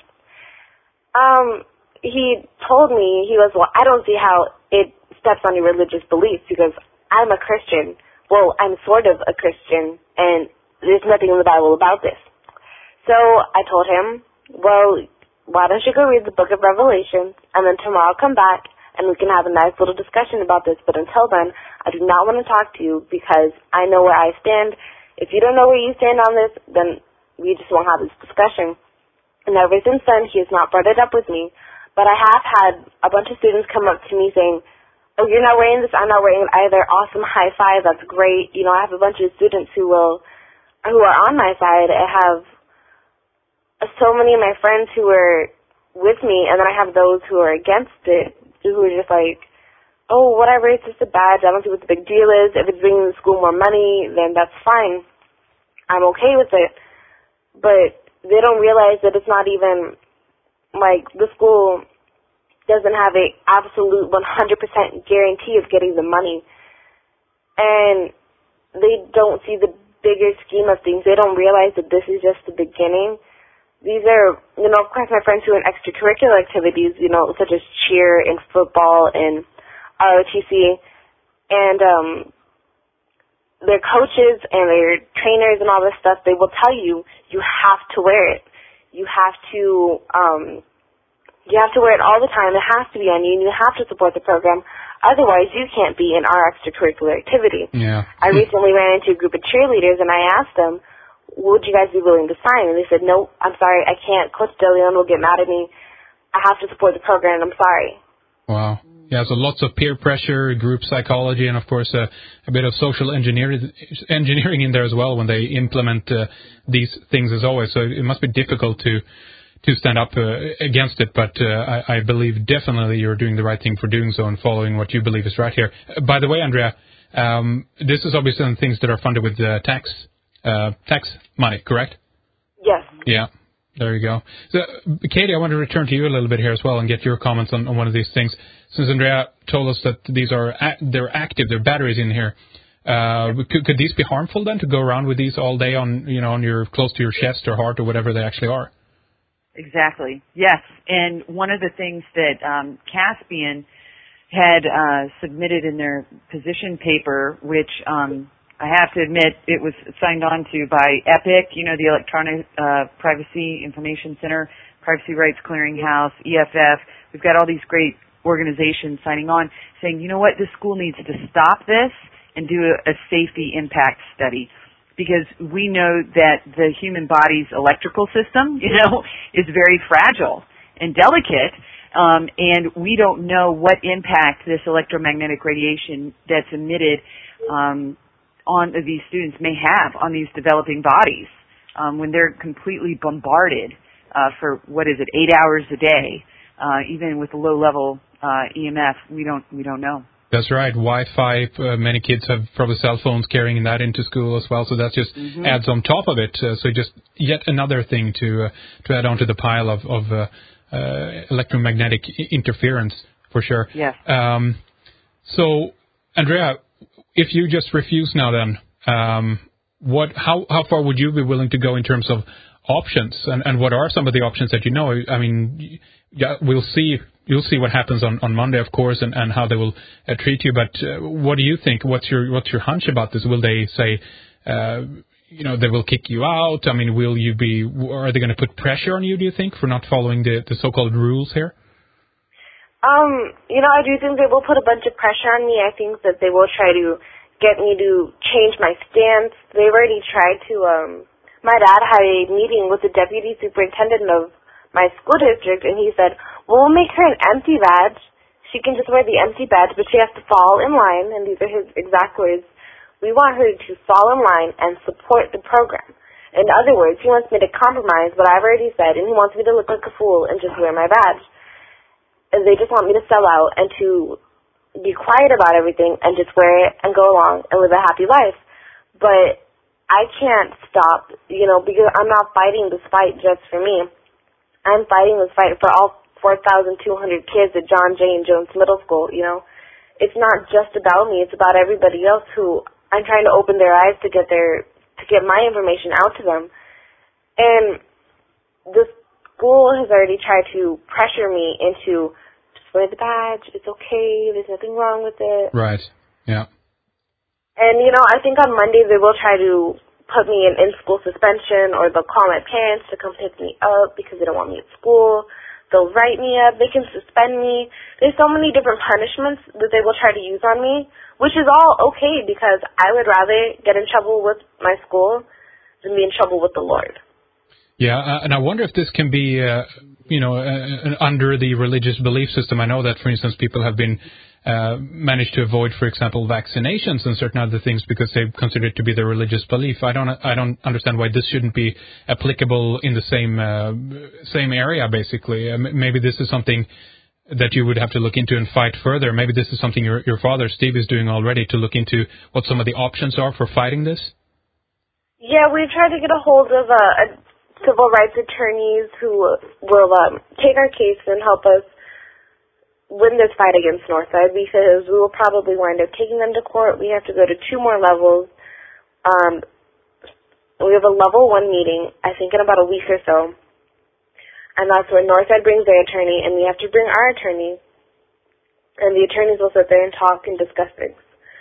Um, he told me, he was, well, I don't see how it steps on your religious beliefs, because I'm a Christian. Well, I'm sort of a Christian, and there's nothing in the Bible about this. So I told him, well, why don't you go read the book of Revelation, and then tomorrow come back, and we can have a nice little discussion about this. But until then, I do not want to talk to you, because I know where I stand. If you don't know where you stand on this, then we just won't have this discussion. And ever since then, he has not brought it up with me. But I have had a bunch of students come up to me saying, oh, you're not wearing this, I'm not wearing it either. Awesome, high five, that's great. You know, I have a bunch of students who will, who are on my side. I have so many of my friends who are with me, and then I have those who are against it, who are just like, oh, whatever, it's just a badge. I don't see what the big deal is. If it's bringing the school more money, then that's fine. I'm okay with it. but they don't realize that it's not even, like, the school doesn't have a absolute one hundred percent guarantee of getting the money. And they don't see the bigger scheme of things. They don't realize that this is just the beginning. These are, you know, of course, my friends who are in extracurricular activities, you know, such as cheer and football and R O T C, and um, their coaches and their trainers and all this stuff, they will tell you, you have to wear it. You have to, um, you have to wear it all the time. It has to be on you, and you have to support the program. Otherwise, you can't be in our extracurricular activity. Yeah. I recently ran into a group of cheerleaders, and I asked them, would you guys be willing to sign? And they said, no, I'm sorry, I can't. Coach DeLeon will get mad at me. I have to support the program, and I'm sorry. Wow. Yeah, so lots of peer pressure, group psychology, and, of course, uh, a bit of social engineering, engineering in there as well when they implement uh, these things, as always. So it must be difficult to to stand up uh, against it, but uh, I, I believe definitely you're doing the right thing for doing so and following what you believe is right here. Uh, by the way, Andrea, um, this is obviously on things that are funded with uh, tax uh, tax money, correct? Yes. Yeah, there you go. So, Katie, I want to return to you a little bit here as well and get your comments on, on one of these things. Since Andrea told us that these are a- they're active, there are batteries in here. Uh, could, could these be harmful then to go around with these all day on you know on your close to your chest or heart or whatever they actually are? Exactly. Yes. And one of the things that um, Caspian had uh, submitted in their position paper, which um, I have to admit it was signed on to by EPIC, you know, the Electronic uh, Privacy Information Center, Privacy Rights Clearinghouse, E F F. We've got all these great organizations signing on saying, you know what, this school needs to stop this and do a, a safety impact study. Because we know that the human body's electrical system, you know, is very fragile and delicate, um, and we don't know what impact this electromagnetic radiation that's emitted um, on these students may have on these developing bodies um, when they're completely bombarded uh, for what is it, eight hours a day, uh, even with low-level uh, E M F. We don't we don't know. That's right. Wi-Fi, uh, many kids have probably cell phones carrying that into school as well, so that just mm-hmm. adds on top of it. Uh, so just yet another thing to uh, to add onto the pile of, of uh, uh, electromagnetic I- interference, for sure. Yes. Um, so, Andrea, if you just refuse now then, um, what, how, how far would you be willing to go in terms of options, and, and what are some of the options that you know? I mean, yeah, we'll see. You'll see what happens on, on Monday, of course, and, and how they will uh, treat you. But uh, what do you think? What's your what's your hunch about this? Will they say, uh, you know, they will kick you out? I mean, will you be? Are they going to put pressure on you? Do you think for not following the, the so-called rules here? Um, you know, I do think they will put a bunch of pressure on me. I think that they will try to get me to change my stance. They've already tried to. Um, my dad had a meeting with the deputy superintendent of my school district, and he said, well, we'll make her an empty badge. She can just wear the empty badge, but she has to fall in line, and these are his exact words. We want her to fall in line and support the program. In other words, he wants me to compromise what I've already said, and he wants me to look like a fool and just wear my badge. And they just want me to sell out and to be quiet about everything and just wear it and go along and live a happy life. But I can't stop, you know, because I'm not fighting this fight just for me. I'm fighting this fight for all four thousand two hundred kids at John Jay and Jones Middle School, you know. It's not just about me. It's about everybody else who I'm trying to open their eyes to get their, to get my information out to them. And the school has already tried to pressure me into, just wear the badge, it's okay, there's nothing wrong with it. Right, yeah. And, you know, I think on Monday they will try to put me in in-school suspension, or they'll call my parents to come pick me up because they don't want me at school. They'll write me up. They can suspend me. There's so many different punishments that they will try to use on me, which is all okay because I would rather get in trouble with my school than be in trouble with the Lord. Yeah, uh, and I wonder if this can be, uh, you know, uh, under the religious belief system. I know that, for instance, people have been uh, managed to avoid, for example, vaccinations and certain other things because they consider it to be their religious belief. I don't, I don't understand why this shouldn't be applicable in the same uh, same area. Basically, uh, maybe this is something that you would have to look into and fight further. Maybe this is something your your father Steve is doing already to look into what some of the options are for fighting this. Yeah, we've tried to get a hold of a, a civil rights attorneys who will um, take our case and help us win this fight against Northside, because we will probably wind up taking them to court. We have to go to two more levels. Um, we have a level one meeting, I think, in about a week or so. And that's where Northside brings their attorney, and we have to bring our attorney. And the attorneys will sit there and talk and discuss things.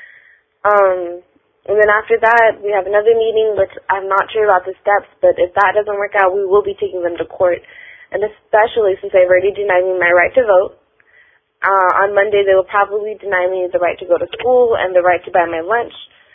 Um, and then after that, we have another meeting, which I'm not sure about the steps, but if that doesn't work out, we will be taking them to court. And especially since they've already denied me my right to vote, uh, on Monday they will probably deny me the right to go to school and the right to buy my lunch.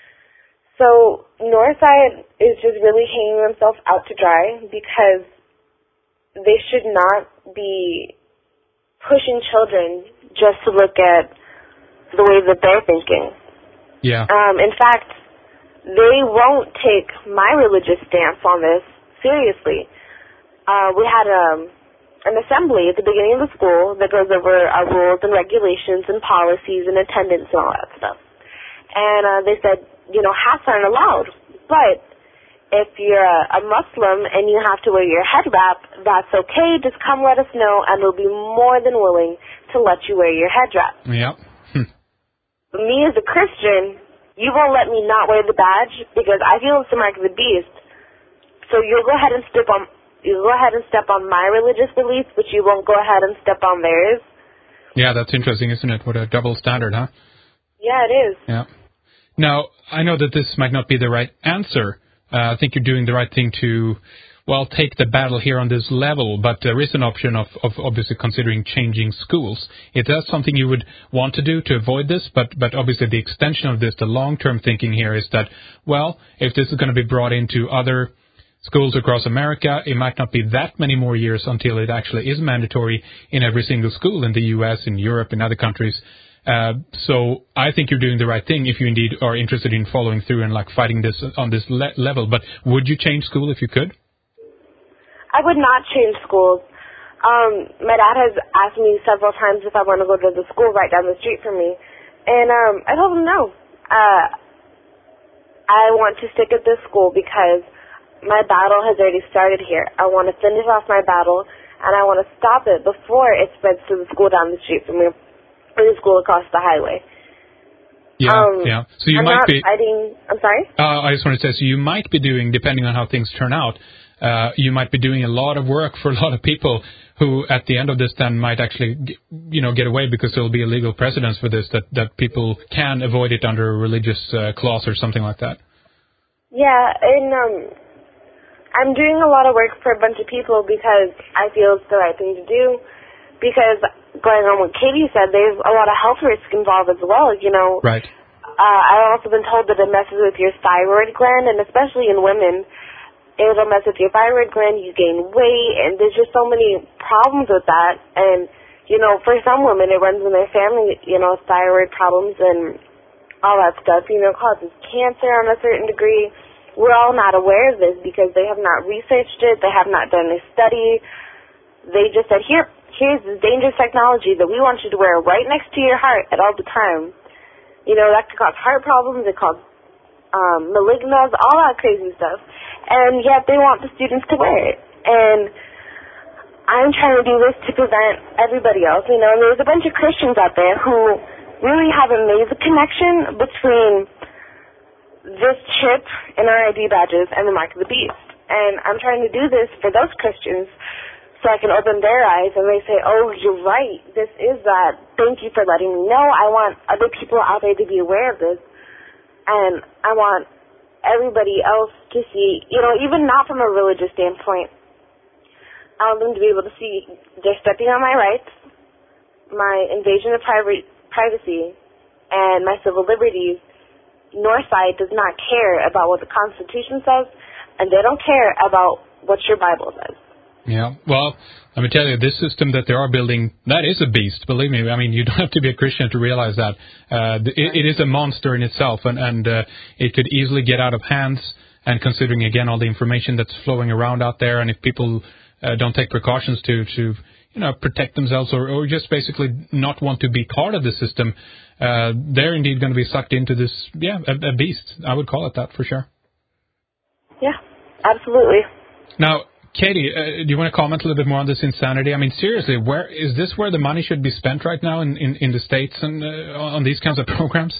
So Northside is just really hanging themselves out to dry, because they should not be pushing children just to look at the way that they're thinking. Yeah. Um, in fact, they won't take my religious stance on this seriously. Uh, we had um, an assembly at the beginning of the school that goes over our rules and regulations and policies and attendance and all that stuff. And uh, they said, you know, hats aren't allowed. But if you're a, a Muslim and you have to wear your head wrap, that's okay. Just come let us know, and we'll be more than willing to let you wear your head wrap. Yeah. Hm. Me as a Christian, you won't let me not wear the badge because I feel it's the mark of the beast. So you'll go ahead and step on you'll go ahead and step on my religious beliefs, but you won't go ahead and step on theirs. Yeah, that's interesting, isn't it? What a double standard, huh? Yeah, it is. Yeah. Now, I know that this might not be the right answer. Uh, I think you're doing the right thing to, well, take the battle here on this level, but there is an option of, of obviously considering changing schools. Is that something you would want to do to avoid this? But, but obviously the extension of this, the long-term thinking here is that, well, if this is going to be brought into other schools across America, it might not be that many more years until it actually is mandatory in every single school in the U S, in Europe, in other countries. Uh, so I think you're doing the right thing if you indeed are interested in following through and like fighting this on this le- level. But would you change school if you could? I would not change schools. Um, my dad has asked me several times if I want to go to the school right down the street from me, and um, I told him no. Uh, I want to stick at this school because my battle has already started here. I want to finish off my battle, and I want to stop it before it spreads to the school down the street from me. The school across the highway. Yeah, um, yeah. So you I'm might not be. Fighting, I'm sorry. Uh, I just want to say, so you might be doing, depending on how things turn out, uh, you might be doing a lot of work for a lot of people who, at the end of this, then might actually, you know, get away because there will be a legal precedence for this that that people can avoid it under a religious uh, clause or something like that. Yeah, and um, I'm doing a lot of work for a bunch of people because I feel it's the right thing to do. Because going on what Katie said, there's a lot of health risk involved as well, you know. Right. Uh, I've also been told that it messes with your thyroid gland, and especially in women, it'll mess with your thyroid gland, you gain weight, and there's just so many problems with that. And, you know, for some women, it runs in their family, you know, thyroid problems and all that stuff, you know, causes cancer on a certain degree. We're all not aware of this because they have not researched it, they have not done a study. They just said, here, here's this dangerous technology that we want you to wear right next to your heart at all the time. You know, that could cause heart problems, it causes um, malignas, all that crazy stuff. And yet they want the students to wear it. And I'm trying to do this to prevent everybody else. You know, and there's a bunch of Christians out there who really haven't made the connection between this chip and our I D badges and the mark of the beast. And I'm trying to do this for those Christians so I can open their eyes and they say, oh, you're right, this is that. Thank you for letting me know. I want other people out there to be aware of this. And I want everybody else to see, you know, even not from a religious standpoint, I want them to be able to see they're stepping on my rights, my invasion of pri- privacy, and my civil liberties. Northside does not care about what the Constitution says, and they don't care about what your Bible says. Yeah, well, let me tell you, this system that they are building, that is a beast, believe me. I mean, you don't have to be a Christian to realize that. Uh, it, it is a monster in itself, and, and uh, it could easily get out of hands, and considering, again, all the information that's flowing around out there, and if people uh, don't take precautions to, to you know, protect themselves or, or just basically not want to be part of the system, uh, they're indeed going to be sucked into this, yeah, a, a beast. I would call it that for sure. Yeah, absolutely. Now, Katie, uh, do you want to comment a little bit more on this insanity? I mean, seriously, where is this where the money should be spent right now in, in, in the States and uh, on these kinds of programs?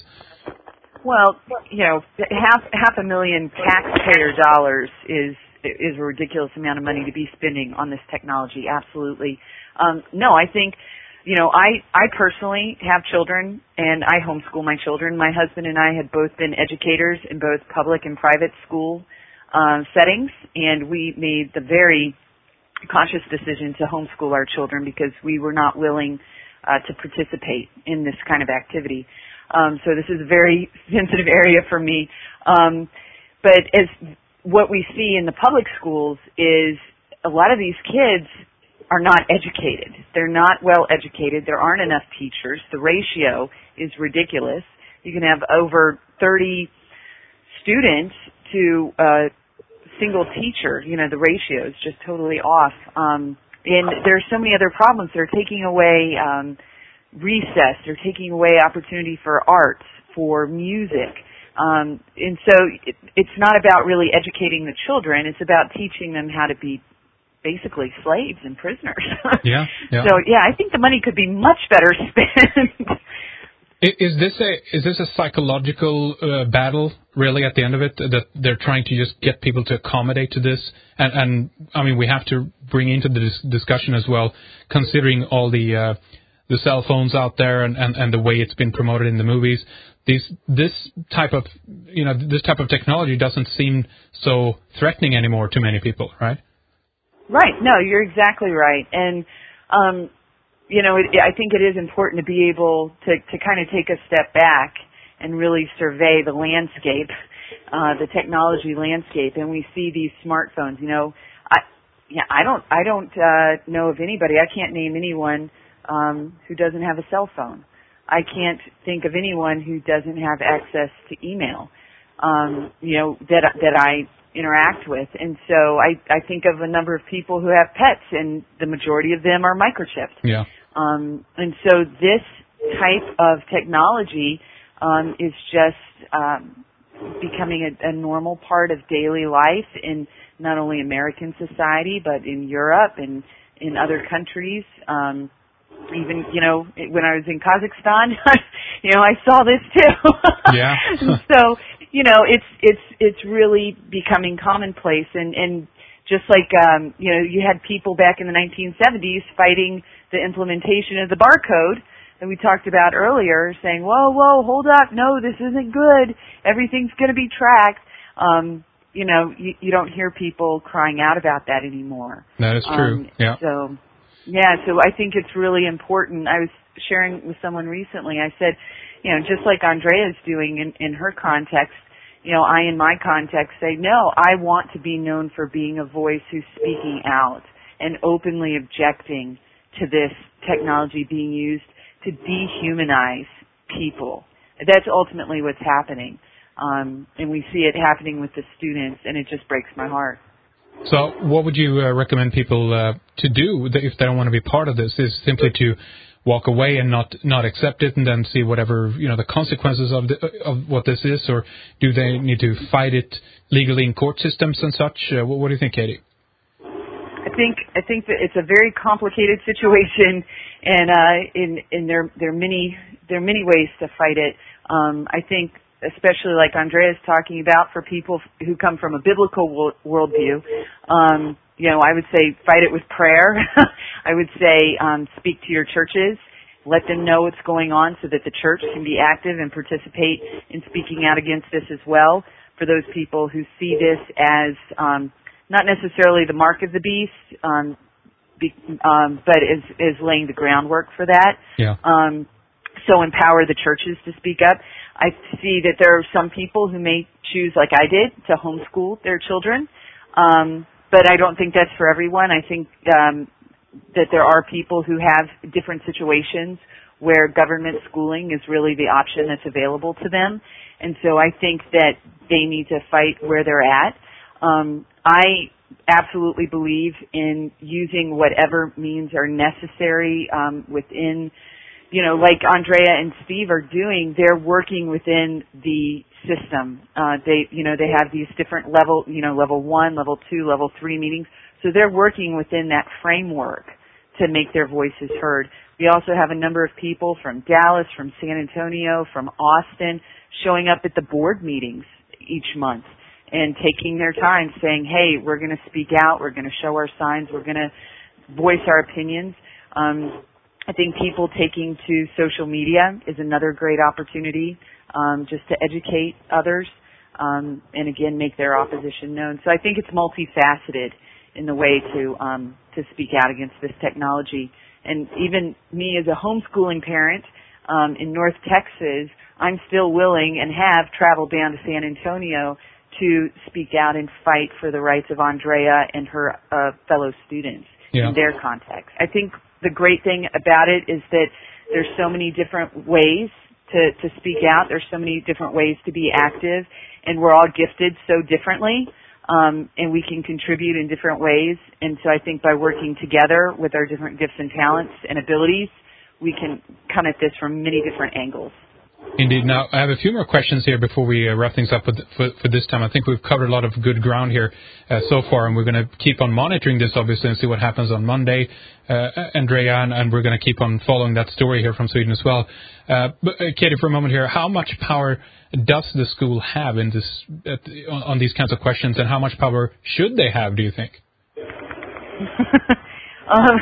Well, you know, half half a million taxpayer dollars is is a ridiculous amount of money to be spending on this technology. Absolutely. Um, no, I think, you know, I I personally have children and I homeschool my children. My husband and I had both been educators in both public and private school uh, settings, and we made the very conscious decision to homeschool our children because we were not willing uh, to participate in this kind of activity. Um, so this is a very sensitive area for me. Um, but as what we see in the public schools is a lot of these kids are not educated. They're not well educated. There aren't enough teachers. The ratio is ridiculous. You can have over thirty students to a single teacher. You know, the ratio is just totally off. Um, and there's so many other problems. They're taking away um, recess. They're taking away opportunity for arts, for music. Um, and so it, it's not about really educating the children. It's about teaching them how to be basically slaves and prisoners. Yeah, yeah. So, yeah, I think the money could be much better spent. Is this a is this a psychological uh, battle, really, at the end of it, that they're trying to just get people to accommodate to this? And, and I mean, we have to bring into the dis- discussion as well, considering all the uh, the cell phones out there and, and, and the way it's been promoted in the movies. These this type of you know this type of technology doesn't seem so threatening anymore to many people, right? Right. No, you're exactly right. And um, you know, it, I think it is important to be able to, to kind of take a step back and really survey the landscape, uh, the technology landscape. And we see these smartphones. You know, I yeah, I don't I don't uh, know of anybody. I can't name anyone um, who doesn't have a cell phone. I can't think of anyone who doesn't have access to email. Um, you know, that that I interact with. And so I, I think of a number of people who have pets, and the majority of them are microchipped. Yeah. Um, and so this type of technology um, is just um, becoming a, a normal part of daily life in not only American society, but in Europe and in other countries. Um, even, you know, when I was in Kazakhstan, you know, I saw this too. Yeah. So, you know, it's it's it's really becoming commonplace, and and just like um, you know, you had people back in the nineteen seventies fighting the implementation of the barcode that we talked about earlier, saying, "Whoa, whoa, hold up, no, this isn't good. Everything's going to be tracked." Um, you know, you, you don't hear people crying out about that anymore. That is true. Um, yeah. So, yeah, so I think it's really important. I was sharing with someone recently. I said, you know, just like Andrea's doing in, in her context, you know, I in my context say, no, I want to be known for being a voice who's speaking out and openly objecting to this technology being used to dehumanize people. That's ultimately what's happening. Um, and we see it happening with the students, and it just breaks my heart. So what would you uh, recommend people uh, to do if they don't want to be part of this? Is simply to walk away and not not accept it, and then see whatever, you know, the consequences of the, of what this is, or do they need to fight it legally in court systems and such? Uh, what, what do you think, Katie? I think I think that it's a very complicated situation, and uh, in in there there are many there are many ways to fight it. Um, I think, especially like Andrea's talking about, for people who come from a biblical world, worldview, um, you know, I would say fight it with prayer. I would say um, speak to your churches, let them know what's going on so that the church can be active and participate in speaking out against this as well. For those people who see this as um, not necessarily the mark of the beast, um, be, um, but is, is laying the groundwork for that. Yeah. Um, so empower the churches to speak up. I see that there are some people who may choose, like I did, to homeschool their children. Um, but I don't think that's for everyone. I think um, that there are people who have different situations where government schooling is really the option that's available to them. And so I think that they need to fight where they're at. Um, I absolutely believe in using whatever means are necessary um, within, you know, like Andrea and Steve are doing. They're working within the system. Uh, they, you know, they have these different level, you know, level one, level two, level three meetings So they're working within that framework to make their voices heard. We also have a number of people from Dallas, from San Antonio, from Austin showing up at the board meetings each month and taking their time saying, hey, we're going to speak out, we're going to show our signs, we're going to voice our opinions. Um, I think people taking to social media is another great opportunity um, just to educate others um, and, again, make their opposition known. So I think it's multifaceted in the way to um, to speak out against this technology. And even me as a homeschooling parent um, in North Texas, I'm still willing and have traveled down to San Antonio to speak out and fight for the rights of Andrea and her uh, fellow students yeah. in their context. I think the great thing about it is that there's so many different ways to, to speak out. There's so many different ways to be active, and we're all gifted so differently. Um, and we can contribute in different ways. And so I think by working together with our different gifts and talents and abilities, we can come at this from many different angles. Indeed. Now, I have a few more questions here before we uh, wrap things up with, for, for this time. I think we've covered a lot of good ground here uh, so far, and we're going to keep on monitoring this, obviously, and see what happens on Monday, uh, Andrea, and, and we're going to keep on following that story here from Sweden as well. Uh, but, uh, Katie, for a moment here, how much power does the school have in this at, on, on these kinds of questions, and how much power should they have, do you think? um,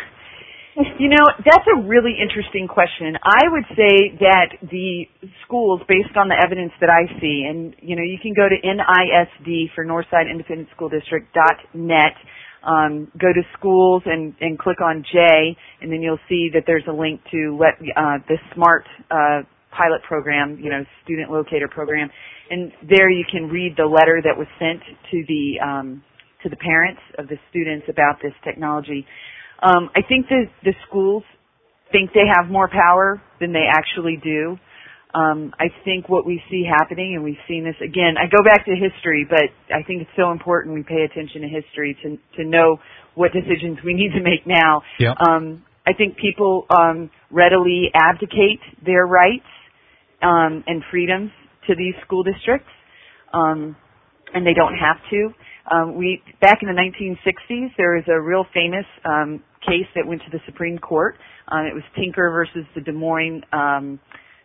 You know, that's a really interesting question. I would say that the schools, based on the evidence that I see, and, you know, you can go to N I S D for Northside Independent School District dot net, um, go to schools and, and click on J, and then you'll see that there's a link to let, uh, the SMART uh, pilot program, you know, student locator program, and there you can read the letter that was sent to the um, to the parents of the students about this technology. Um, I think the, the schools think they have more power than they actually do. Um, I think what we see happening, and we've seen this again, I go back to history, but I think it's so important we pay attention to history to to know what decisions we need to make now. Yep. Um, I think people um, readily abdicate their rights um, and freedoms to these school districts, um, and they don't have to. Um, we back in the nineteen sixties, there was a real famous um, case that went to the Supreme Court. Um, it was Tinker versus the Des Moines, um,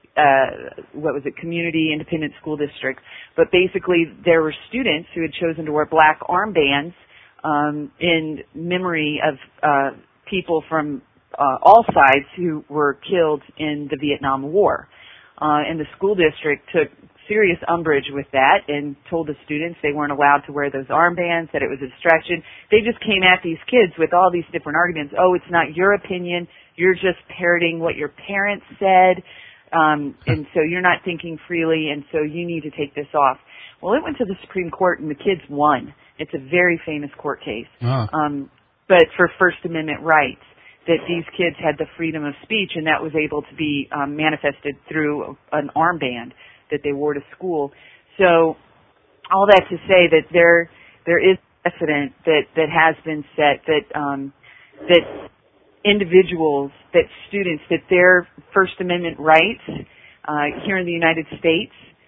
uh, what was it, Community Independent School District. But basically, there were students who had chosen to wear black armbands um, in memory of uh, people from uh, all sides who were killed in the Vietnam War. Uh, and the school district took serious umbrage with that and told the students they weren't allowed to wear those armbands, that it was a distraction. They just came at these kids with all these different arguments. Oh, it's not your opinion. You're just parroting what your parents said. Um, and so you're not thinking freely, and so you need to take this off. Well, it went to the Supreme Court, and the kids won. It's a very famous court case. Oh. Um, but for First Amendment rights, that these kids had the freedom of speech, and that was able to be um, manifested through an armband that they wore to school. So all that to say that there there is precedent that, that has been set that um, that individuals, that students, that their First Amendment rights uh, here in the United States,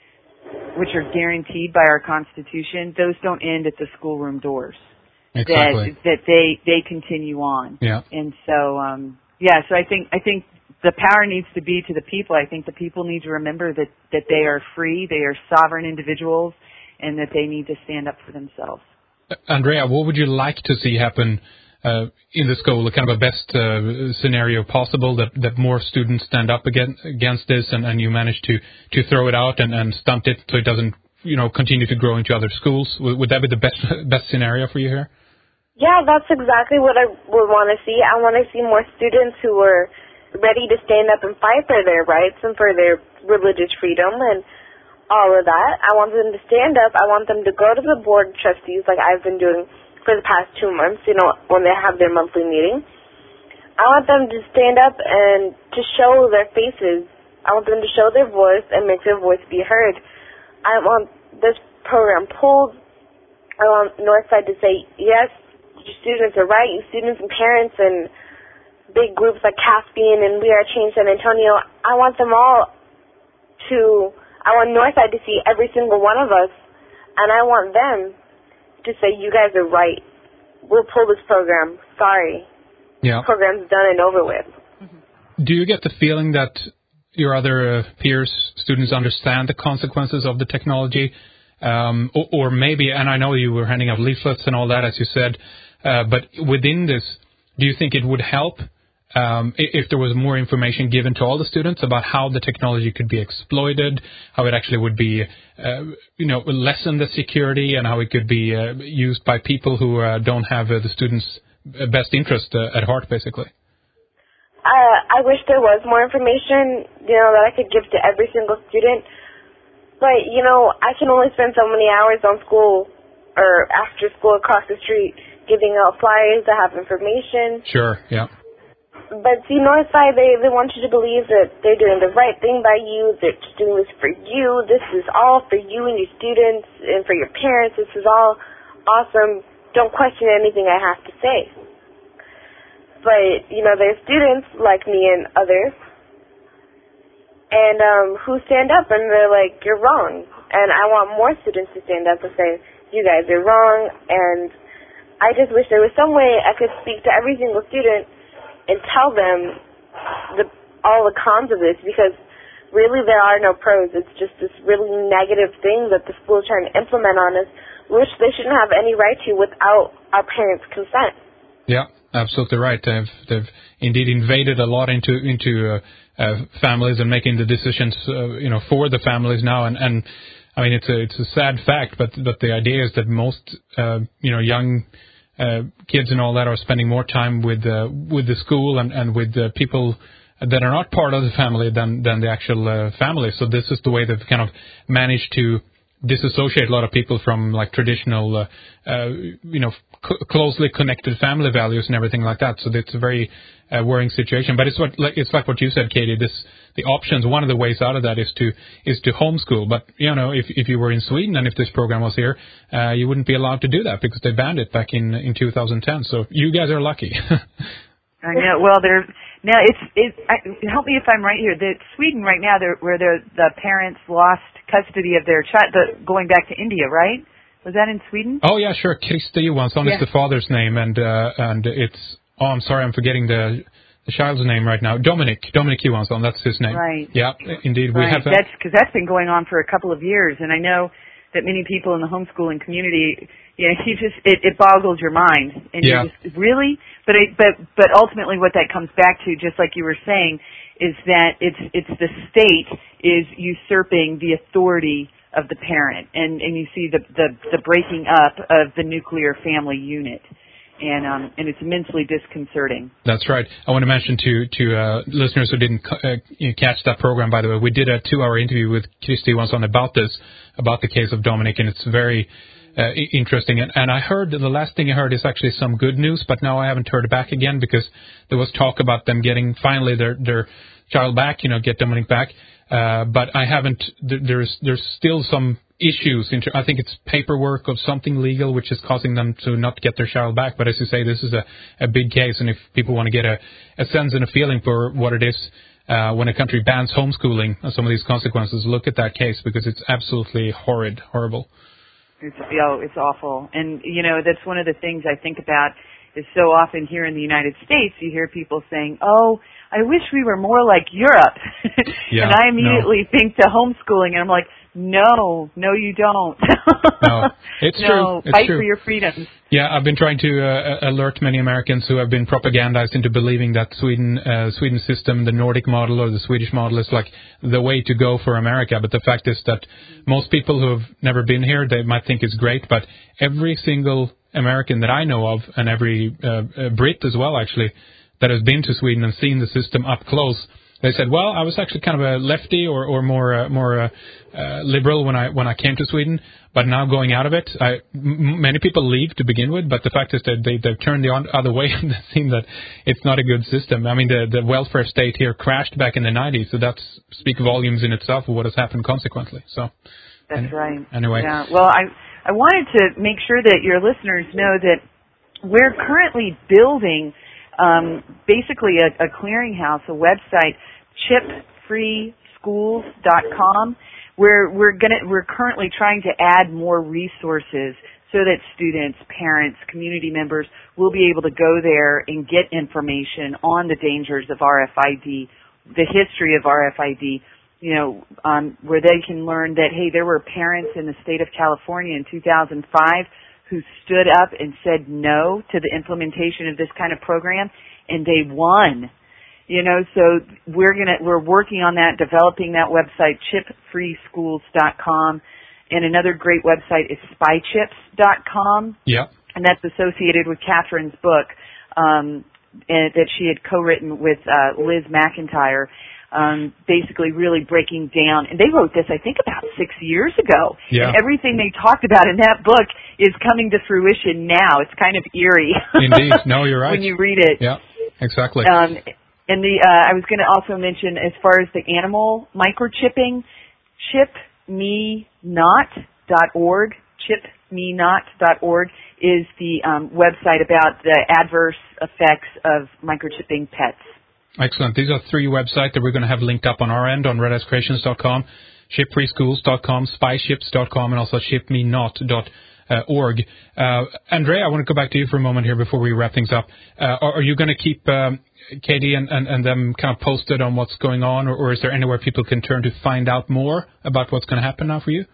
which are guaranteed by our Constitution, those don't end at the schoolroom doors. Exactly. That that they they continue on. Yeah. And so um, yeah. So I think I think. The power needs to be to the people. I think the people need to remember that, that they are free, they are sovereign individuals, and that they need to stand up for themselves. Andrea, what would you like to see happen uh, in the school, kind of a best uh, scenario possible, that, that more students stand up against, against this and, and you manage to, to throw it out and, and stunt it so it doesn't, you know, continue to grow into other schools? Would, would that be the best best scenario for you here? Yeah, that's exactly what I would want to see. I want to see more students who are ready to stand up and fight for their rights and for their religious freedom and all of that. I want them to stand up. I want them to go to the board of trustees like I've been doing for the past two months, you know, when they have their monthly meeting. I want them to stand up and to show their faces. I want them to show their voice and make their voice be heard. I want this program pulled. I want Northside to say, yes, your students are right, you students and parents and big groups like Caspian and We Are Change San Antonio. I want them all to, I want Northside to see every single one of us, and I want them to say, you guys are right. we'll pull this program. Sorry. Yeah. The program's done and over with. Do you get the feeling that your other uh, peers, students, understand the consequences of the technology? Um, or, or maybe, and I know you were handing out leaflets and all that, as you said, uh, but within this, do you think it would help um, if there was more information given to all the students about how the technology could be exploited, how it actually would be, uh, you know, lessen the security, and how it could be uh, used by people who uh, don't have uh, the students' best interest uh, at heart, basically? Uh, I wish there was more information, you know, that I could give to every single student. But, you know, I can only spend so many hours on school or after school across the street giving out flyers that have information. Sure, yeah. But, see, Northside, they, they want you to believe that they're doing the right thing by you, they're doing this for you, this is all for you and your students and for your parents, this is all awesome, don't question anything I have to say. But, you know, there's students like me and others, and um, who stand up and they're like, you're wrong. And I want more students to stand up and say, you guys are wrong. And I just wish there was some way I could speak to every single student and tell them the, all the cons of this, because really there are no pros. It's just this really negative thing that the school is trying to implement on us, which they shouldn't have any right to without our parents' consent. Yeah. Absolutely right. They've, they've indeed invaded a lot into into uh, uh, families and making the decisions, uh, you know, for the families now. And, and I mean, it's a it's a sad fact, but but the idea is that most uh, you know young uh, kids and all that are spending more time with uh, with the school and and with uh, people that are not part of the family than than the actual uh, family. So this is the way they've kind of managed to disassociate a lot of people from like traditional, uh, uh, you know, c- closely connected family values and everything like that. So it's a very uh, worrying situation. But it's what like it's like what you said, Katie. This the options. One of the ways out of that is to is to homeschool. But you know, if if you were in Sweden and if this program was here, uh, you wouldn't be allowed to do that because they banned it back in in two thousand ten. So you guys are lucky. I know. Well, they're now it's it. I, help me if I'm right here. That Sweden right now, they're, where the the parents lost custody of their child, the, going back to India, right? Was that in Sweden? Oh yeah, sure. Christer Johansson yeah. is the father's name, and uh, and it's oh, I'm sorry, I'm forgetting the the child's name right now. Dominic Dominic Johansson, that's his name. Right. Yeah, indeed, right. we have. A, that's because that's been going on for a couple of years, and I know that many people in the homeschooling community, you know, you just it, it boggles your mind, and yeah. you just really. But it, but but ultimately, what that comes back to, just like you were saying, is that it's it's the state is usurping the authority of the parent, and and you see the the, the breaking up of the nuclear family unit, and um and it's immensely disconcerting. That's right. I want to mention to to uh, listeners who didn't uh, catch that program, by the way, we did a two-hour interview with Christer Johansson about this, about the case of Dominic, and it's very uh, interesting. And, and I heard the last thing I heard is actually some good news, but now I haven't heard it back again because there was talk about them getting finally their their child back, you know, get Dominic back. Uh, but I haven't. There's there's still some issues. Inter- I think it's paperwork of something legal which is causing them to not get their child back. But as you say, this is a, a big case, and if people want to get a, a sense and a feeling for what it is uh, when a country bans homeschooling and some of these consequences, look at that case because it's absolutely horrid, horrible. It's oh, it's awful, and you know that's one of the things I think about. Is so often here in the United States, you hear people saying, "Oh, I wish we were more like Europe," yeah, and I immediately no. think to homeschooling, and I'm like, "No, no, you don't. no, it's no, true. It's fight true. for your freedoms." Yeah, I've been trying to uh, alert many Americans who have been propagandized into believing that Sweden, uh, Sweden system, the Nordic model or the Swedish model, is like the way to go for America. But the fact is that most people who have never been here, they might think it's great, but every single American that I know of, and every uh, uh, Brit as well, actually, that has been to Sweden and seen the system up close, they said, "Well, I was actually kind of a lefty or, or more uh, more uh, uh, liberal when I when I came to Sweden, but now going out of it, I, m- many people leave to begin with, but the fact is that they they've turned the on, other way and they've seen that it's not a good system. I mean, the the welfare state here crashed back in the nineties, so that's speak volumes in itself of what has happened consequently. So that's and, right. Anyway, yeah. Well, I I wanted to make sure that your listeners know that we're currently building. Um, basically a, a clearinghouse, a website, chip free schools dot com, we're we're gonna we're currently trying to add more resources so that students, parents, community members will be able to go there and get information on the dangers of R F I D, the history of R F I D, you know, um, where they can learn that, hey, there were parents in the state of California in two thousand five who stood up and said no to the implementation of this kind of program, and they won. You know, so we're gonna we're working on that, developing that website, chip free schools dot com. And another great website is spy chips dot com. Yeah. And that's associated with Catherine's book um, and, that she had co-written with uh, Liz McIntyre, um, basically really breaking down. And they wrote this, I think, about six years ago. Yeah. And everything they talked about in that book is coming to fruition now. It's kind of eerie. Indeed. No, you're right. When you read it. Yeah, exactly. Um, and the uh, I was going to also mention, as far as the animal microchipping, chip me not dot org, chip me not dot org is the um, website about the adverse effects of microchipping pets. Excellent. These are three websites that we're going to have linked up on our end on red ice creations dot com, chip free schools dot com, spy chips dot com, and also chip me not dot org. Uh, Andrea, I want to go back to you for a moment here before we wrap things up. Uh, are, are you going to keep um, Katie and, and, and them kind of posted on what's going on, or, or is there anywhere people can turn to find out more about what's going to happen now for you?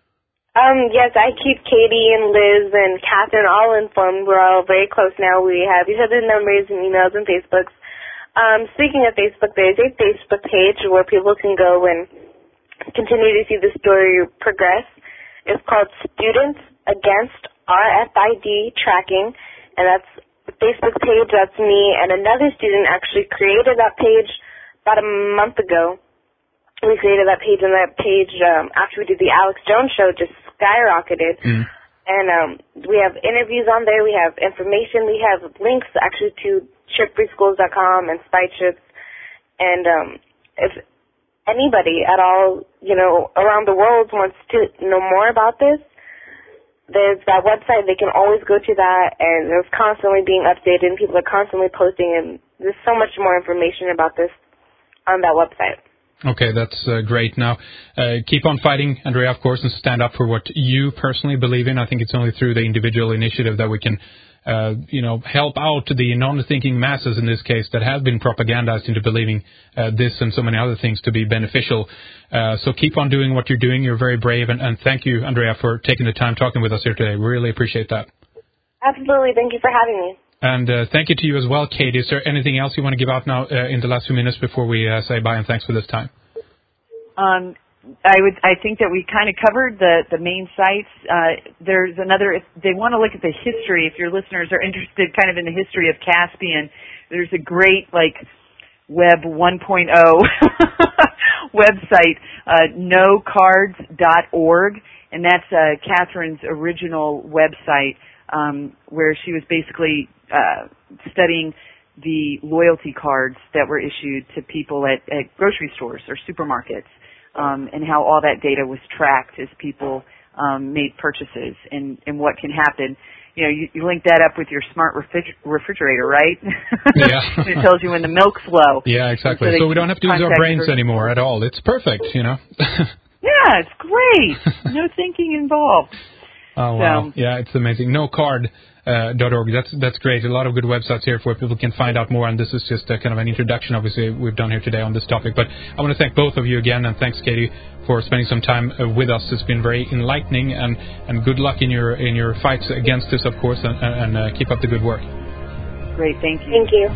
Um, yes, I keep Katie and Liz and Catherine all informed. We're all very close now. We have each other's numbers and emails and Facebooks. Um, speaking of Facebook, there's a Facebook page where people can go and continue to see the story progress. It's called Students Against R F I D Tracking, and that's the Facebook page. That's me, and another student actually created that page about a month ago. We created that page, and that page, um, after we did the Alex Jones show, just skyrocketed. Mm. And um, we have interviews on there. We have information. We have links actually to chip free schools dot com and Spy Chips. And um, if anybody at all, you know, around the world wants to know more about this, there's that website. They can always go to that, and it's constantly being updated, and people are constantly posting, and there's so much more information about this on that website. Okay, that's uh, great. Now, uh, keep on fighting, Andrea, of course, and stand up for what you personally believe in. I think it's only through the individual initiative that we can, uh, you know, help out the non-thinking masses in this case that have been propagandized into believing uh, this and so many other things to be beneficial. Uh, so keep on doing what you're doing. You're very brave, and, and thank you, Andrea, for taking the time talking with us here today. We really appreciate that. Absolutely. Thank you for having me. And uh, thank you to you as well, Katie. Is there anything else you want to give out now uh, in the last few minutes before we uh, say bye and thanks for this time? Um, I would. I think that we kind of covered the the main sites. Uh, there's another. If they want to look at the history, if your listeners are interested, kind of in the history of Caspian, there's a great like Web one point oh website, uh, no cards dot org, and that's uh, Catherine's original website, um, where she was basically uh, studying the loyalty cards that were issued to people at, at grocery stores or supermarkets, um, and how all that data was tracked as people um, made purchases, and, and what can happen. You know, you, you link that up with your smart refriger- refrigerator, right? Yeah. It tells you when the milk's low. Yeah, exactly. So, so we don't have to use our brains anymore at all. It's perfect, you know. Yeah, it's great. No thinking involved. Oh, wow. So, yeah, it's amazing. No card. Uh, .org. That's that's great. A lot of good websites here where people can find out more, and this is just a, kind of an introduction, obviously, we've done here today on this topic. But I want to thank both of you again, and thanks, Katie, for spending some time uh, with us. It's been very enlightening, and, and good luck in your in your fights against this, of course, and, and uh, keep up the good work. Great, thank you. Thank you.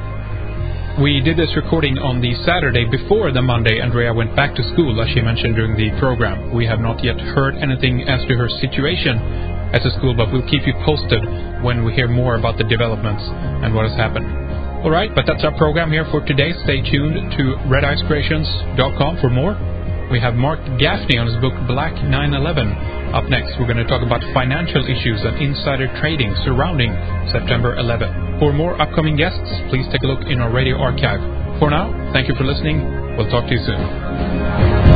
We did this recording on the Saturday before the Monday Andrea went back to school, as she mentioned during the program. We have not yet heard anything as to her situation at the school, but we'll keep you posted when we hear more about the developments and what has happened. All right, but that's our program here for today. Stay tuned to red ice creations dot com for more. We have Mark Gaffney on his book Black nine eleven. Up next, we're going to talk about financial issues and insider trading surrounding September eleventh. For more upcoming guests, please take a look in our radio archive. For now, thank you for listening. We'll talk to you soon.